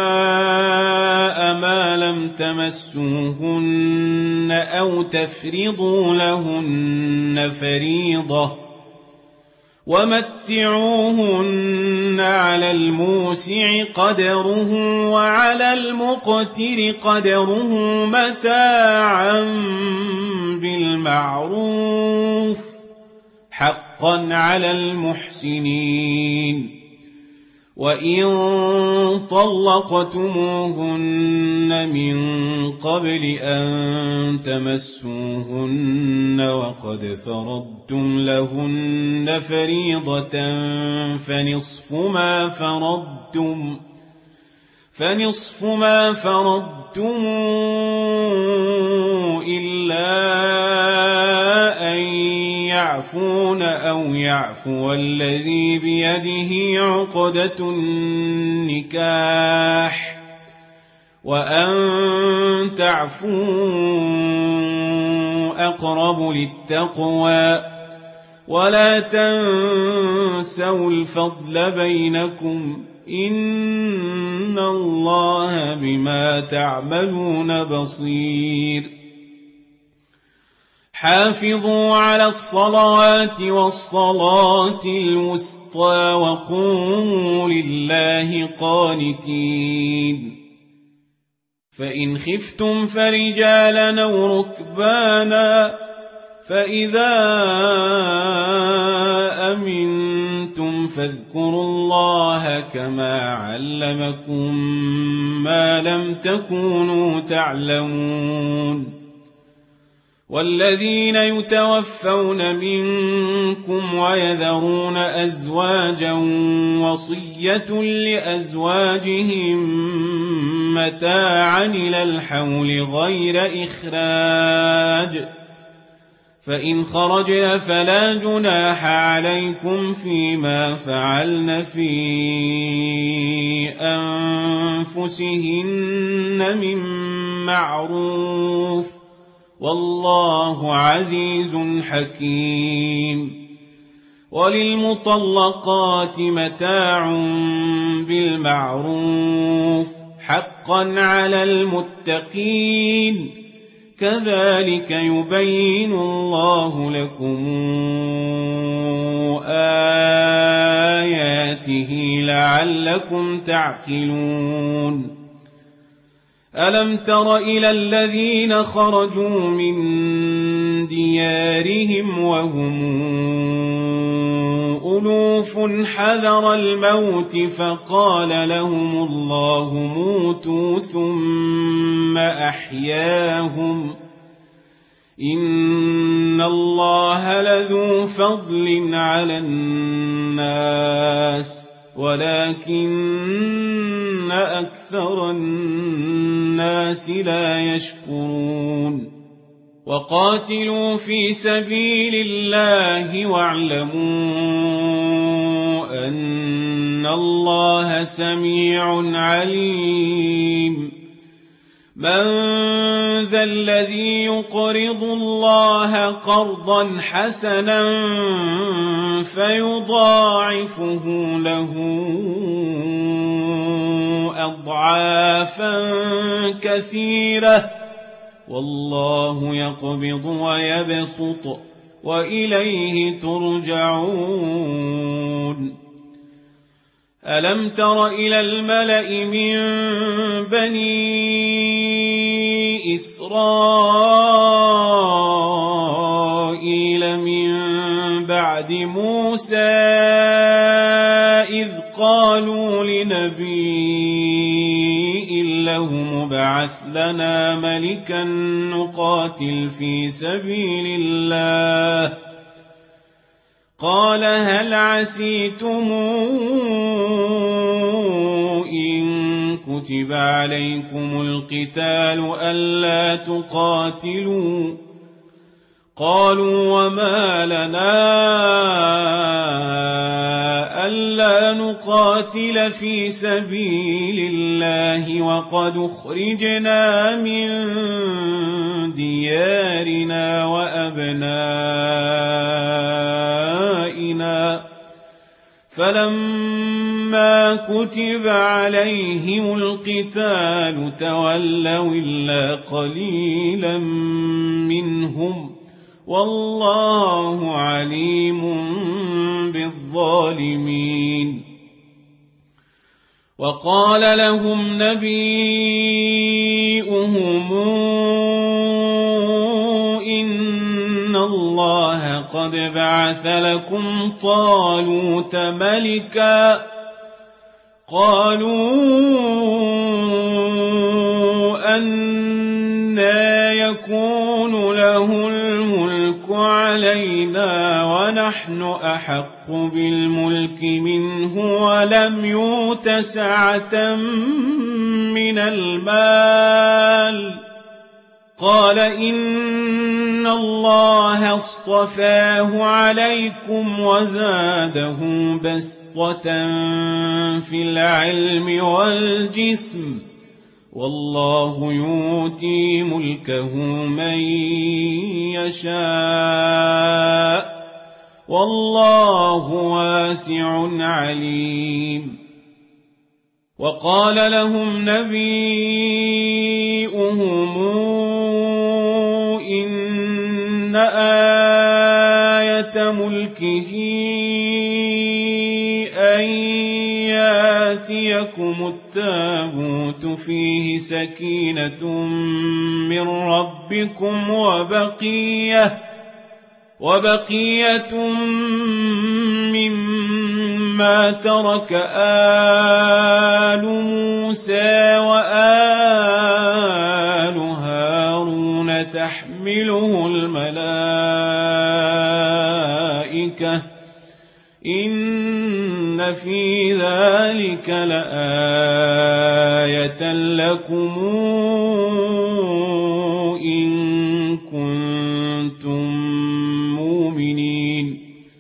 ما لم تمسوهن أو تفرضوا لهن فريضة ومتعوهن على الموسع قدره وعلى المقتر قدره متاعا بالمعروف حقا على المحسنين وإن طلقتموهن من قبل أن تمسوهن وقد فرضتم لهن فريضة فنصف ما فرضتم إلا أن يعفون أو يعفو الذي بيده عقدة النكاح وأن تعفوا أقرب للتقوى ولا تنسوا الفضل بينكم إن الله بما تعملون بصير حافظوا على الصلوات والصلاة الوسطى وقوموا لله قانتين فإن خفتم فرجالا أو ركبانا فإذا أمنتم فاذكروا الله كما علمكم ما لم تكونوا تعلمون والذين يتوفون منكم ويذرون أزواجا وصية لأزواجهم متاعا إلى الحول غير إخراج فإن خرجن فلا جناح عليكم فيما فعلن في أنفسهن من معروف والله عزيز حكيم وللمطلقات متاع بالمعروف حقا على المتقين كذلك يبين الله لكم آياته لعلكم تعقلون ألم تر إلى الذين خرجوا من ديارهم وهم ألوف حذر الموت فقال لهم الله موتوا ثم أحياهم إن الله لذو فضل على الناس ولكن أكثر الناس لا يشكرون وقاتلوا في سبيل الله واعلموا أن الله سميع عليم من ذا الذي يقرض الله قرضا حسنا فيضاعفه له أضعافا كثيرة والله يقبض ويبسط وإليه ترجعون ألم تر إلى الملأ من بني إسرائيل من بعد موسى إذ قالوا لنبي له مبعث لنا ملكا نقاتل في سبيل الله قال هل عسيتم إن كتب عليكم القتال ألا تقاتلوا قالوا وما لنا ألا نقاتل في سبيل الله وقد أخرجنا من ديارنا وأبنائنا فلما كتب عليهم القتال تولوا إلا قليلا منهم والله عليم بالظالمين وقال لهم نبيؤهم إن الله قد بعث لكم طالوت ملكا قالوا أنى يكون له الملك علينا ونحن أحق بالملك منه ولم يؤت سعة من المال قال إن الله اصطفاه عليكم وزاده بسطة في العلم والجسم والله يؤتي ملكه من يشاء والله واسع عليم وقال لهم نبيؤهم إن آية ملكه أن يأتيكم التابوت فيه سكينة من ربكم وبقية مما ترك آل موسى وآل هارون تحمله الملائكة إن في ذلك لآية لكم إن كنتم مؤمنين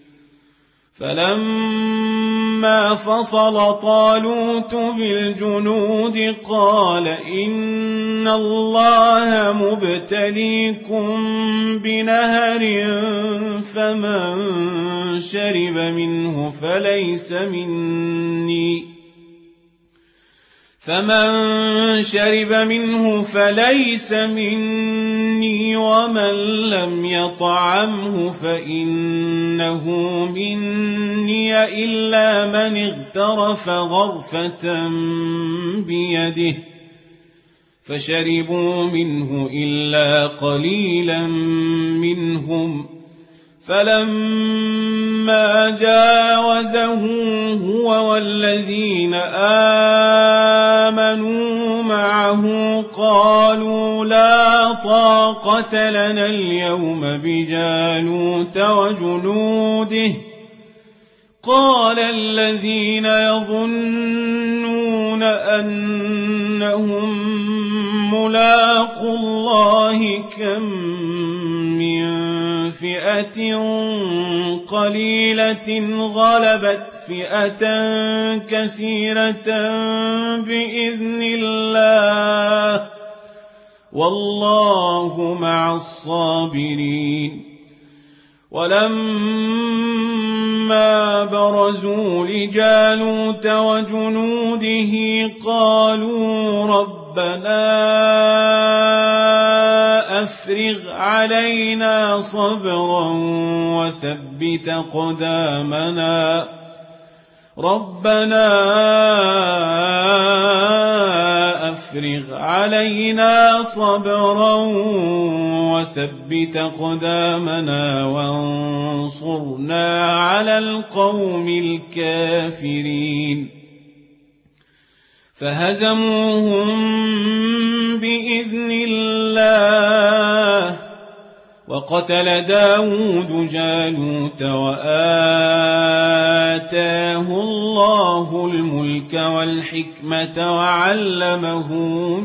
فلما فصل طالوت بالجنود قال إن الله مبتليكم بنهر فمن شرب منه فليس مني ومن لم يطعمه فإنه مني إلا من اغترف غرفة بيده فشربوا منه إلا قليلا منهم فلما جاوزه هو والذين آمنوا معه قالوا لا طاقة لنا اليوم بجالوت وجنوده قال الذين يظنون أنهم ملاقو الله كم من فئة قليلة غلبت فئة كثيرة بإذن الله والله مع الصابرين ولما برزوا لجالوت وجنوده قالوا ربنا أفرغ علينا صبرا وثبت قدامنا أفرغ علينا صبرا وثبت قدامنا وانصرنا على القوم الكافرين فهزموهم بإذن الله وقتل داود جالوت وآتاه الله الملك والحكمة وعلمه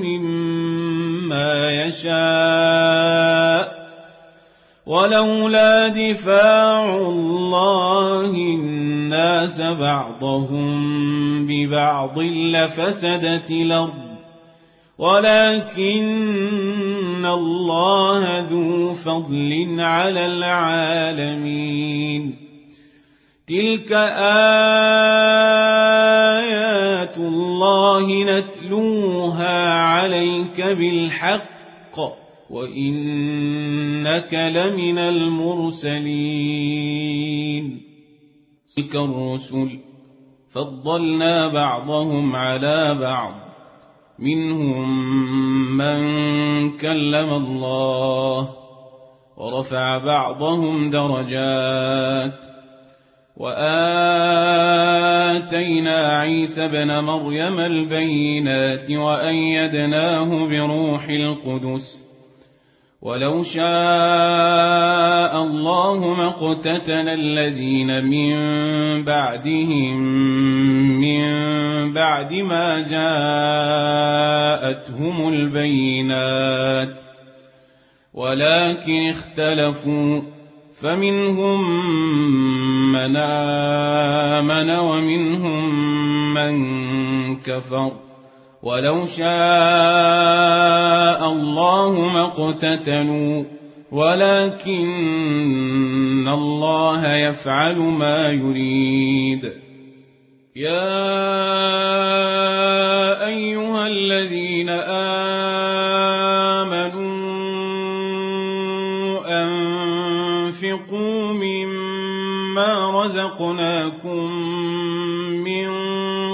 مما يشاء ولولا دفاع الله الناس بعضهم ببعض لفسدت الأرض ولكن الله ذو فضل على العالمين تلك آيات الله نتلوها عليك بالحق وإنك لمن المرسلين تلك الرسل فضلنا بعضهم على بعض منهم من كلم الله ورفع بعضهم درجات وآتينا عيسى ابن مريم البينات وأيدناه بروح القدس ولو شاء الله ما اقتتل الذين من بعدهم من بعد ما جاءتهم البينات ولكن اختلفوا فمنهم من آمن ومنهم من كفر ولو شاء الله ما اقتتلوا ولكن الله يفعل ما يريد يا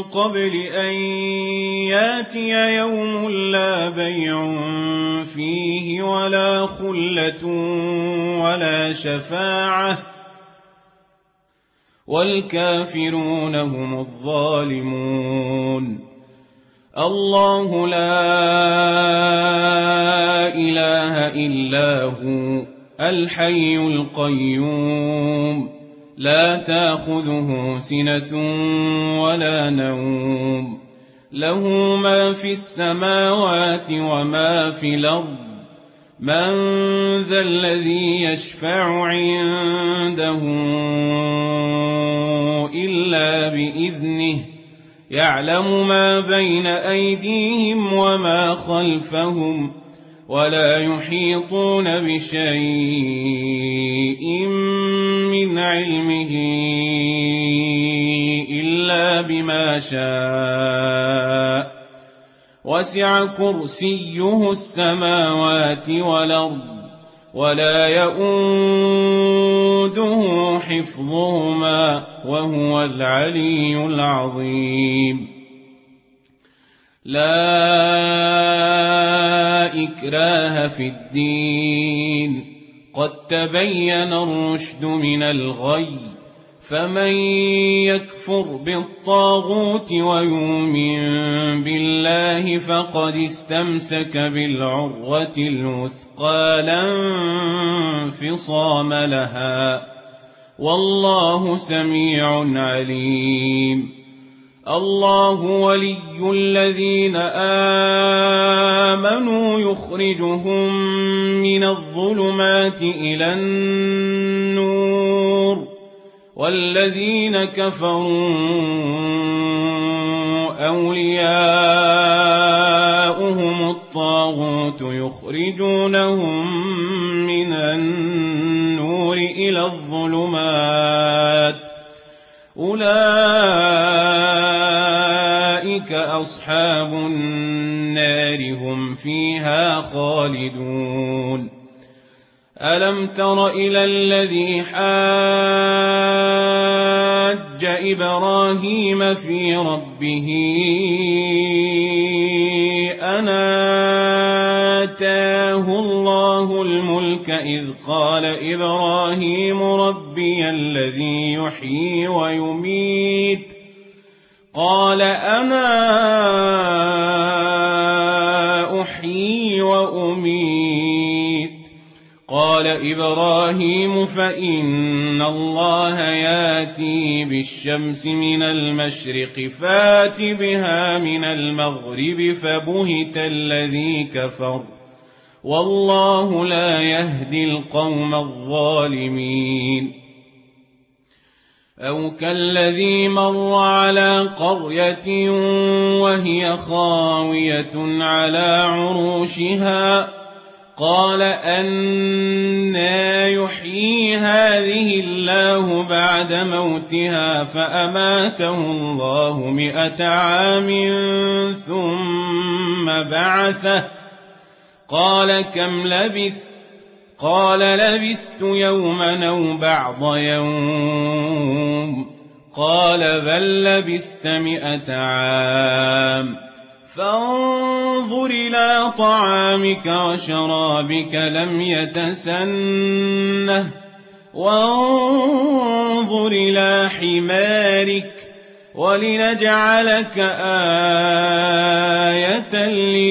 قبل أن ياتي يوم لا بيع فيه ولا خلة ولا شفاعة والكافرون هم الظالمون. الله لا إله إلا هو الحي القيوم لا تأخذه سنة ولا نوم له ما في السماوات وما في الأرض من ذا الذي يشفع عنده إلا بإذنه يعلم ما بين أيديهم وما خلفهم ولا يحيطون بشيء من علمه إلا بما شاء وسع كرسيه السماوات والأرض ولا يؤوده حفظهما وهو العلي العظيم. لا إكراه في الدين قد تبين الرشد من الغي فمن يكفر بالطاغوت ويؤمن بالله فقد استمسك بالعروة الوثقى لا انفصام لها والله سميع عليم. الله ولي الذين آمنوا يخرجهم من الظلمات إلى النور والذين كفروا أولياؤهم الطاغوت يخرجونهم من النور إلى الظلمات أولئك أصحاب النار هم فيها خالدون. ألم تر إلى الذي حاج إبراهيم في ربه أن آتاه الله الملك إذ قال إبراهيم ربي الذي يحيي ويميت قال أنا أحيي وأميت قال إبراهيم فإن الله ياتي بالشمس من المشرق فات بها من المغرب فبهت الذي كفر والله لا يهدي القوم الظالمين. أو كالذي مر على قرية وهي خاوية على عروشها قال أنى يحيي هذه الله بعد موتها فأماته الله 100 عام ثم بعثه قال كم لبثت قال لبثت يوما أو بعض يوم قال بل لبثت 100 عام فانظر إلى طعامك وشرابك لم يتسنه وانظر إلى حمارك ولنجعلك آية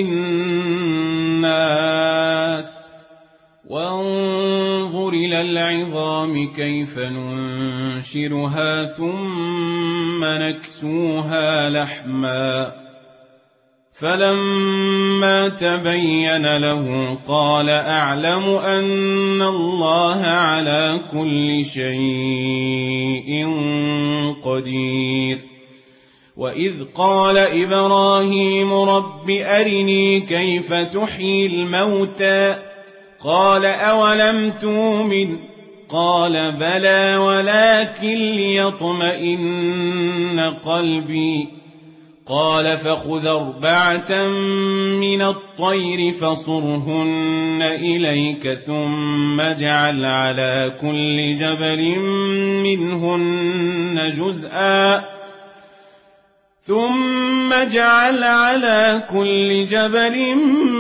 للناس وانظر إلى العظام كيف ننشرها ثم نكسوها لحما فلما تبين له قال أعلم أن الله على كل شيء قدير. وإذ قال إبراهيم رب أرني كيف تحيي الموتى قال أولم تؤمن قال بلى ولكن ليطمئن قلبي قال فخذ 4 من الطير فصرهن إليك ثم اجعل على كل جبل منهن جزءا ثم جعل على كل جبل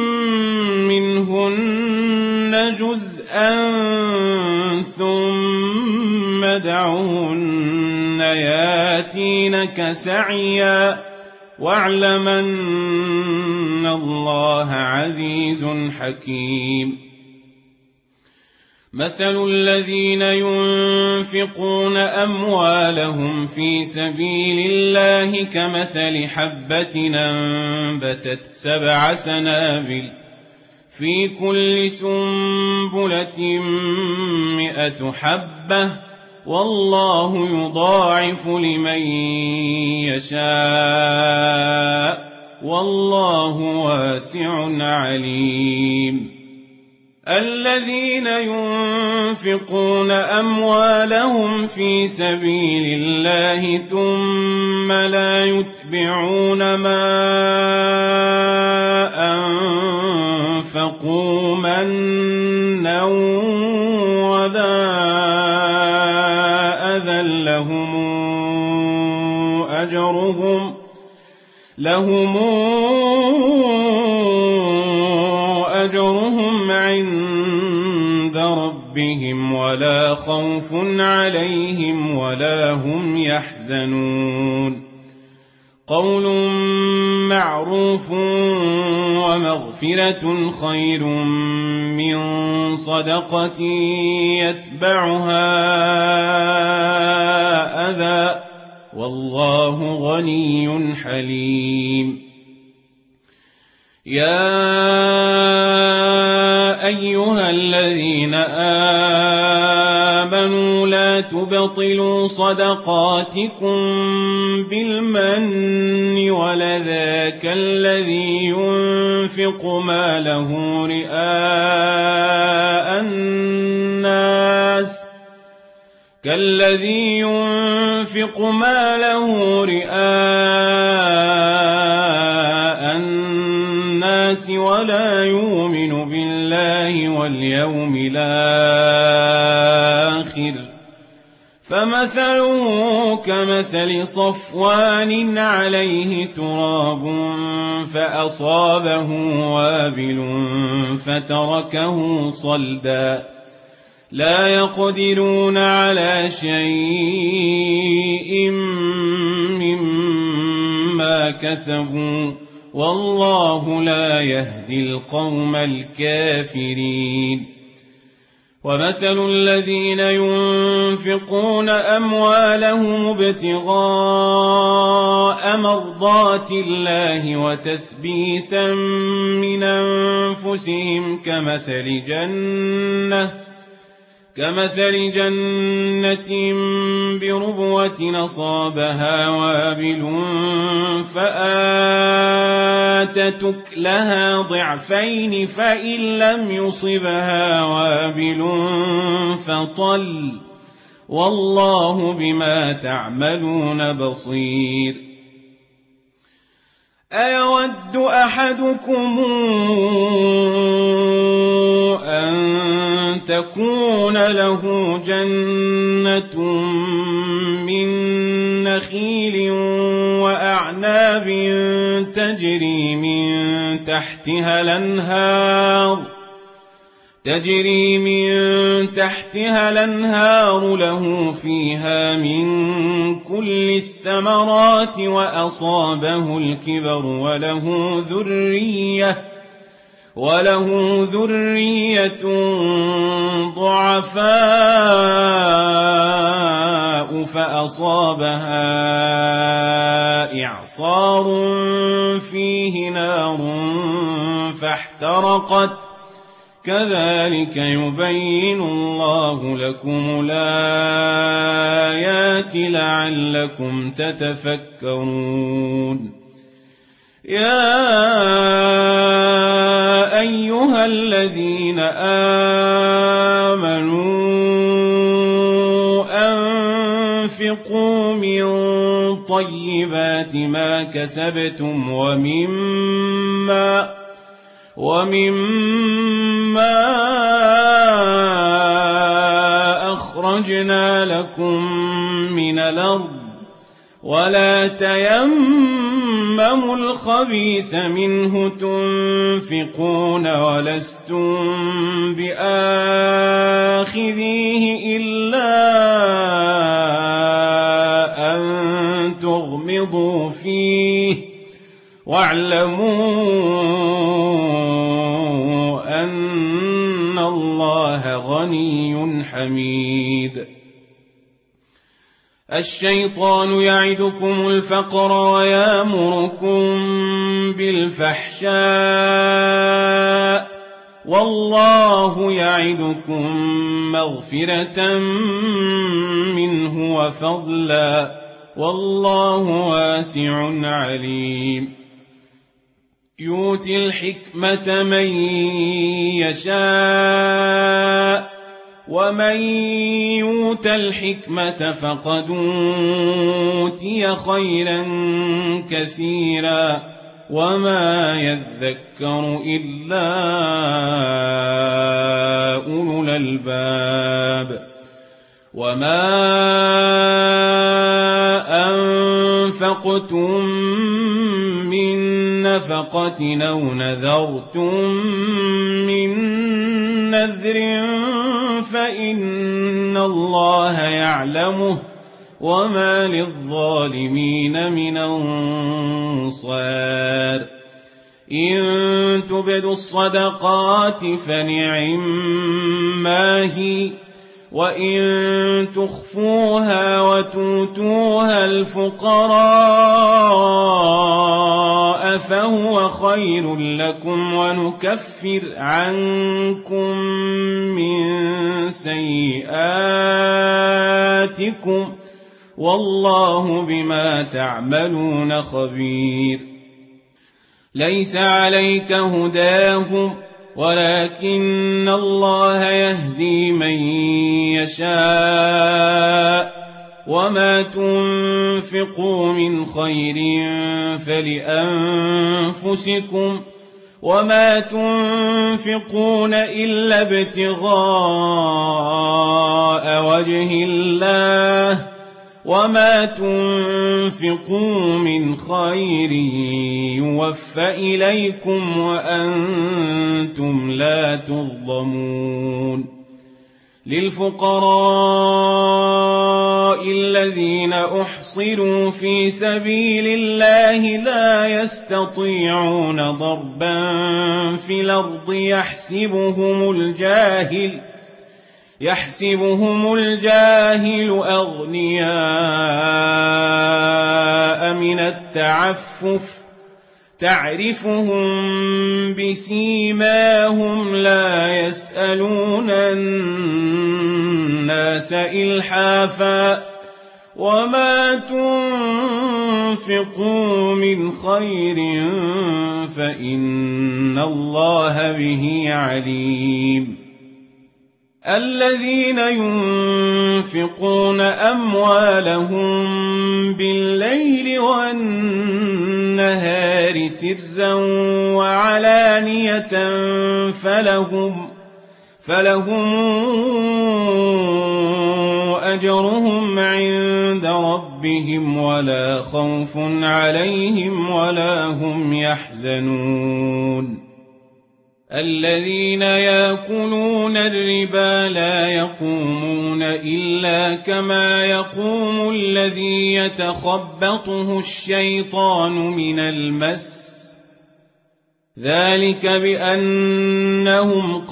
منهن جزءا ثم ادعهن ياتينك سعيا واعلم أن الله عزيز حكيم مثل الذين ينفقون أموالهم في سبيل الله كمثل حبة أنبتت 7 سنابل في كل سنبلة 100 حبة والله يضاعف لمن يشاء والله واسع عليم الذين ينفقون أموالهم في سبيل الله ثم لا يتبعون ما أنفقوا منا ولا أذى لهم أجرهم عند ربهم ولا خوف عليهم ولا هم يحزنون قول معروف ومغفرة خير من صدقة يتبعها أذى والله غني حليم يا أيها الذين آمنوا لا تبطلوا صدقاتكم بالمن ولذا كالذي ينفق ماله رئاء الناس ولا يؤمن بالله واليوم الآخر فمثله كمثل صفوان عليه تراب فأصابه وابل فتركه صلدا لا يقدرون على شيء مما كسبوا والله لا يهدي القوم الكافرين ومثل الذين ينفقون أموالهم ابتغاء مرضات الله وتثبيتا من أنفسهم كمثل جنة بربوة أصابها وابل فآتت أكلها ضعفين فإن لم يصبها وابل فطل والله بما تعملون بصير أيود أحدكم أن تكون له جنة من نخيل وأعناب تجري من تحتها الأنهار له فيها من كل الثمرات وأصابه الكبر وله ذرية ضعفاء فأصابها إعصار فيه نار فاحترقت كذلك يبين الله لكم الآيات لعلكم تتفكرون يا أيها الذين آمنوا أنفقوا من طيبات ما كسبتم ومما أخرجنا لكم من الأرض ولا تيمموا الخبيث منه تنفقون ولستم بآخذيه إلا أن تغمضوا فيه واعلموا أن الله غني حميد. الشيطان يعدكم الفقر ويأمركم بالفحشاء والله يعدكم مغفرة منه وفضلا والله واسع عليم. يؤتي الحكمة من يشاء ومن يؤت الحكمة فقد أوتي خيرا كثيرا وما يذكر إلا أولو الألباب. وما أنفقتم من نفقة أو نذرتم من نذر فإن الله يعلمه وما للظالمين من أنصار. إن تبدوا الصدقات فنعما هي وإن تخفوها وتؤتوها الفقراء فهو خير لكم ونكفر عنكم من سيئاتكم والله بما تعملون خبير. ليس عليك هداهم ولكن الله يهدي من يشاء وما تنفقوا من خير فلأنفسكم وما تنفقون إلا ابتغاء وجه الله وما تنفقوا من خير يوفى إليكم وأنتم لا تظلمون. للفقراء الذين أحصروا في سبيل الله لا يستطيعون ضربا في الأرض يحسبهم الجاهل أغنياء من التعفف تعرفهم بسيماهم لا يسألون الناس إلحافا وما تنفقوا من خير فإن الله به عليم. الذين ينفقون أموالهم بالليل والنهار سرا وعلانية فلهم أجرهم عند ربهم ولا خوف عليهم ولا هم يحزنون. الذين يأكلون الربا لا يقومون إلا كما يقوم الذي يتخبطه الشيطان من المس ذلك بأنهم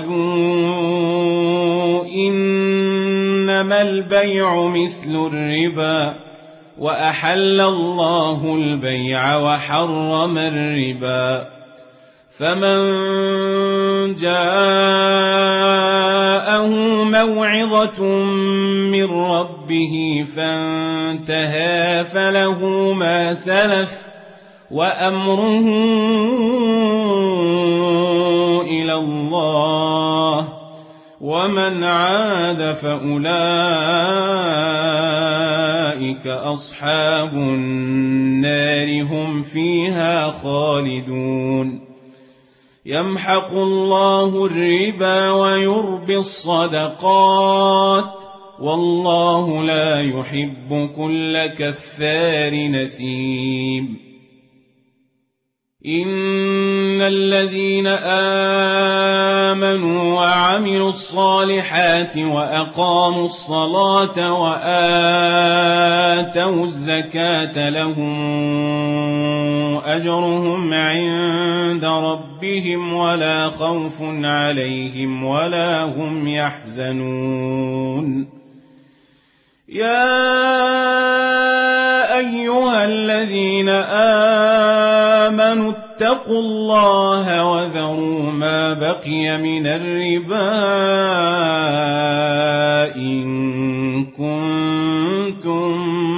قالوا إنما البيع مثل الربا وأحل الله البيع وحرم الربا. فمن جاءه موعظة من ربه فانتهى فله ما سلف وأمره إلى الله ومن عاد فأولئك أصحاب النار هم فيها خالدون. يمحق الله الربا ويربي الصدقات والله لا يحب كل كفار نثيم. إن الذين آمنوا وعملوا الصالحات وأقاموا الصلاة وآتوا الزكاة لهم أجرهم عند ربهم ولا خوف عليهم ولا هم يحزنون. يا أيها الذين آمنوا اتقوا الله وذروا ما بقي من الربا إن كنتم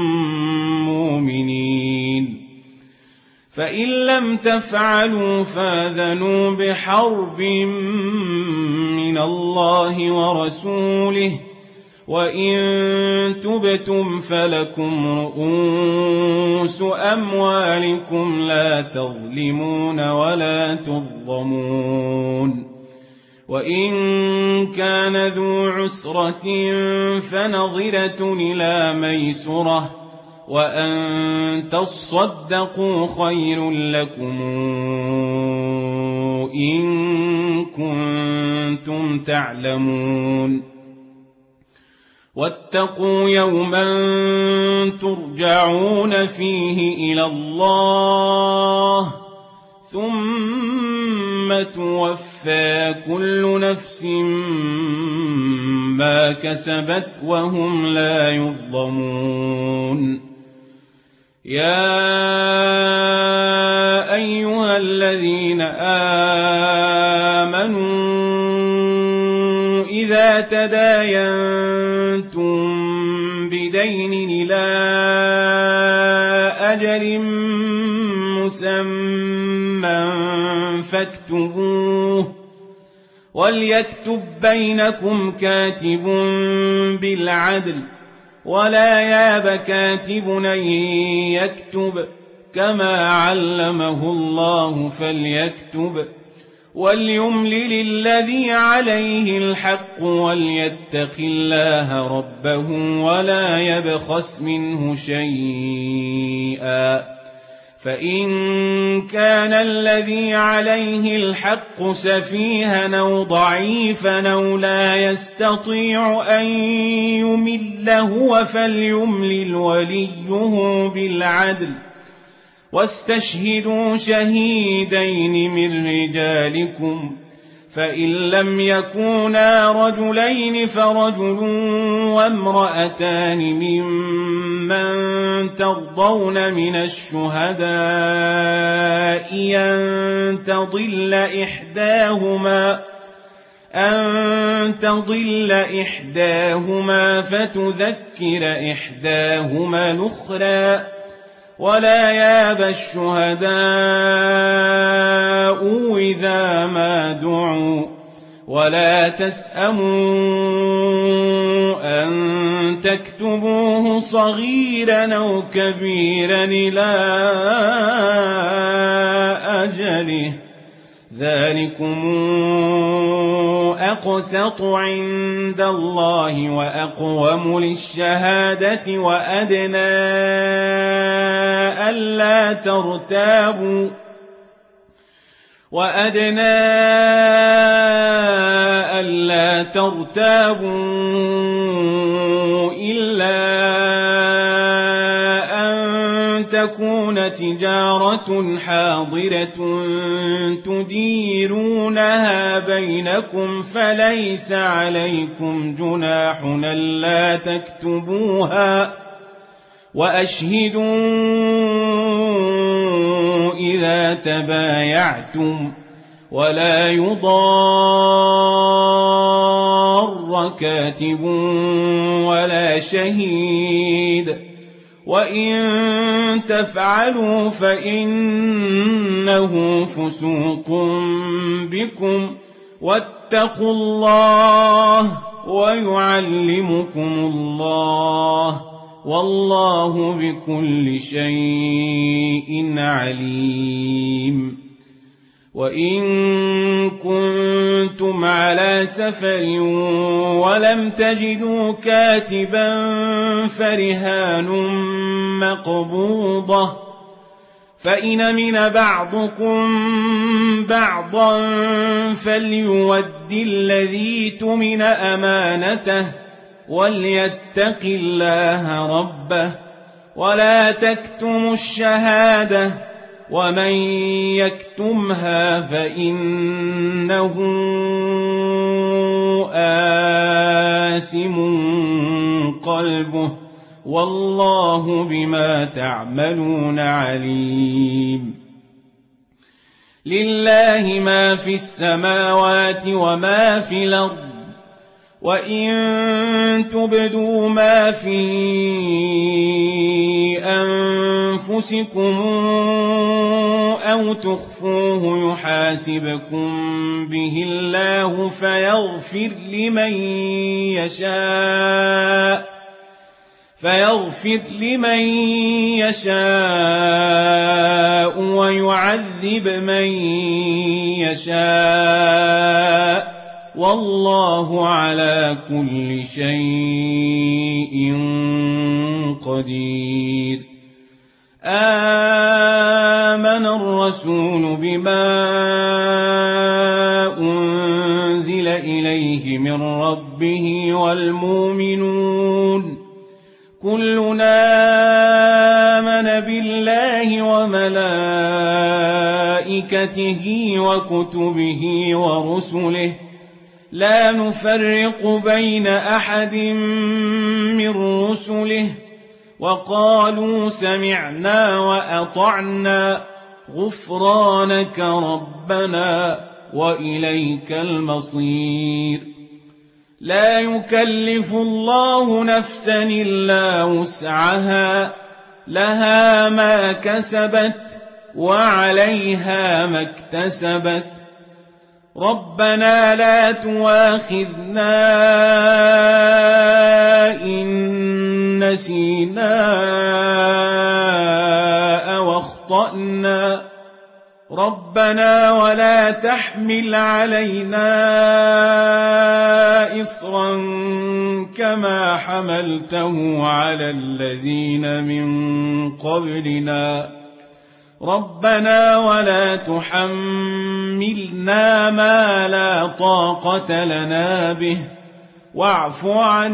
مؤمنين، فإن لم تفعلوا فآذنوا بحرب من الله ورسوله، وإن تبتم فلكم رؤوس أموالكم لا تظلمون ولا تظلمون. وإن كان ذو عسرة فنظرة إلى ميسرة، وأن تصدقوا خير لكم إن كنتم تعلمون. واتقوا يوما ترجعون فيه إلى الله ثم توفى كل نفس ما كسبت وهم لا يظلمون. يا أيها الذين آمنوا إذا تداينتم بدين إلى أجل مسمى فاكتبوه، وليكتب بينكم كاتب بالعدل، ولا ياب كاتب أن يكتب كما علمه الله فليكتب، وليملل الذي عليه الحق وليتق الله ربه ولا يبخس منه شيئا، فإن كان الذي عليه الحق سفيها أو ضعيفا أو لا يستطيع أن يمل هو فليملل وليه بالعدل، واستشهدوا شهيدين من رجالكم، فإن لم يكونا رجلين فرجل وامرأتان ممن ترضون من الشهداء أن تضل إحداهما فتذكر إحداهما الأخرى، ولا ياب الشهداء إذا ما دعوا، ولا تسأموا أن تكتبوه صغيرا أو كبيرا إلى أجله، ذلكم أقسط عند الله وأقوم للشهادة وأدنى ألا ترتابوا إلا أن تكون تجارة حاضرة تديرونها بينكم فليس عليكم جناح ألا تكتبوها، وأشهدوا إذا تبايعتم، ولا يضار كاتب ولا شهيد، وإن تفعلوا فإنه فسوق بكم، واتقوا الله ويعلمكم الله، والله بكل شيء عليم. وإن كنتم على سفر ولم تجدوا كاتبا فرهان مقبوضة، فإن أمن بعضكم بعضا فليؤد الذي اؤتمن أمانته وليتق الله ربه ولا تكتموا الشهادة، ومن يكتمها فإنه آثم قلبه والله بما تعملون عليم. لله ما في السماوات وما في الأرض، وإن تبدوا ما في أنفسكم أو تخفوه يحاسبكم به الله فيغفر لمن يشاء ويعذب من يشاء، والله على كل شيء قدير. آمن الرسول بما أنزل إليه من ربه والمؤمنون كلنا آمن بالله وملائكته وكتبه ورسله لا نفرق بين أحد من رسله وقالوا سمعنا وأطعنا غفرانك ربنا وإليك المصير. لا يكلف الله نفسا إلا وسعها، لها ما كسبت وعليها ما اكتسبت. ربنا لا تؤاخذنا إن نسينا أو أخطأنا، ربنا ولا تحمل علينا إصرا كما حملته على الذين من قبلنا، ربنا ولا تحملنا ما لا طاقة لنا به واعف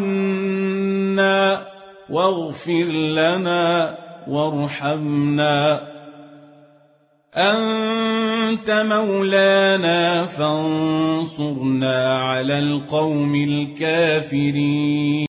عنا واغفر لنا وارحمنا، أنت مولانا فانصرنا على القوم الكافرين.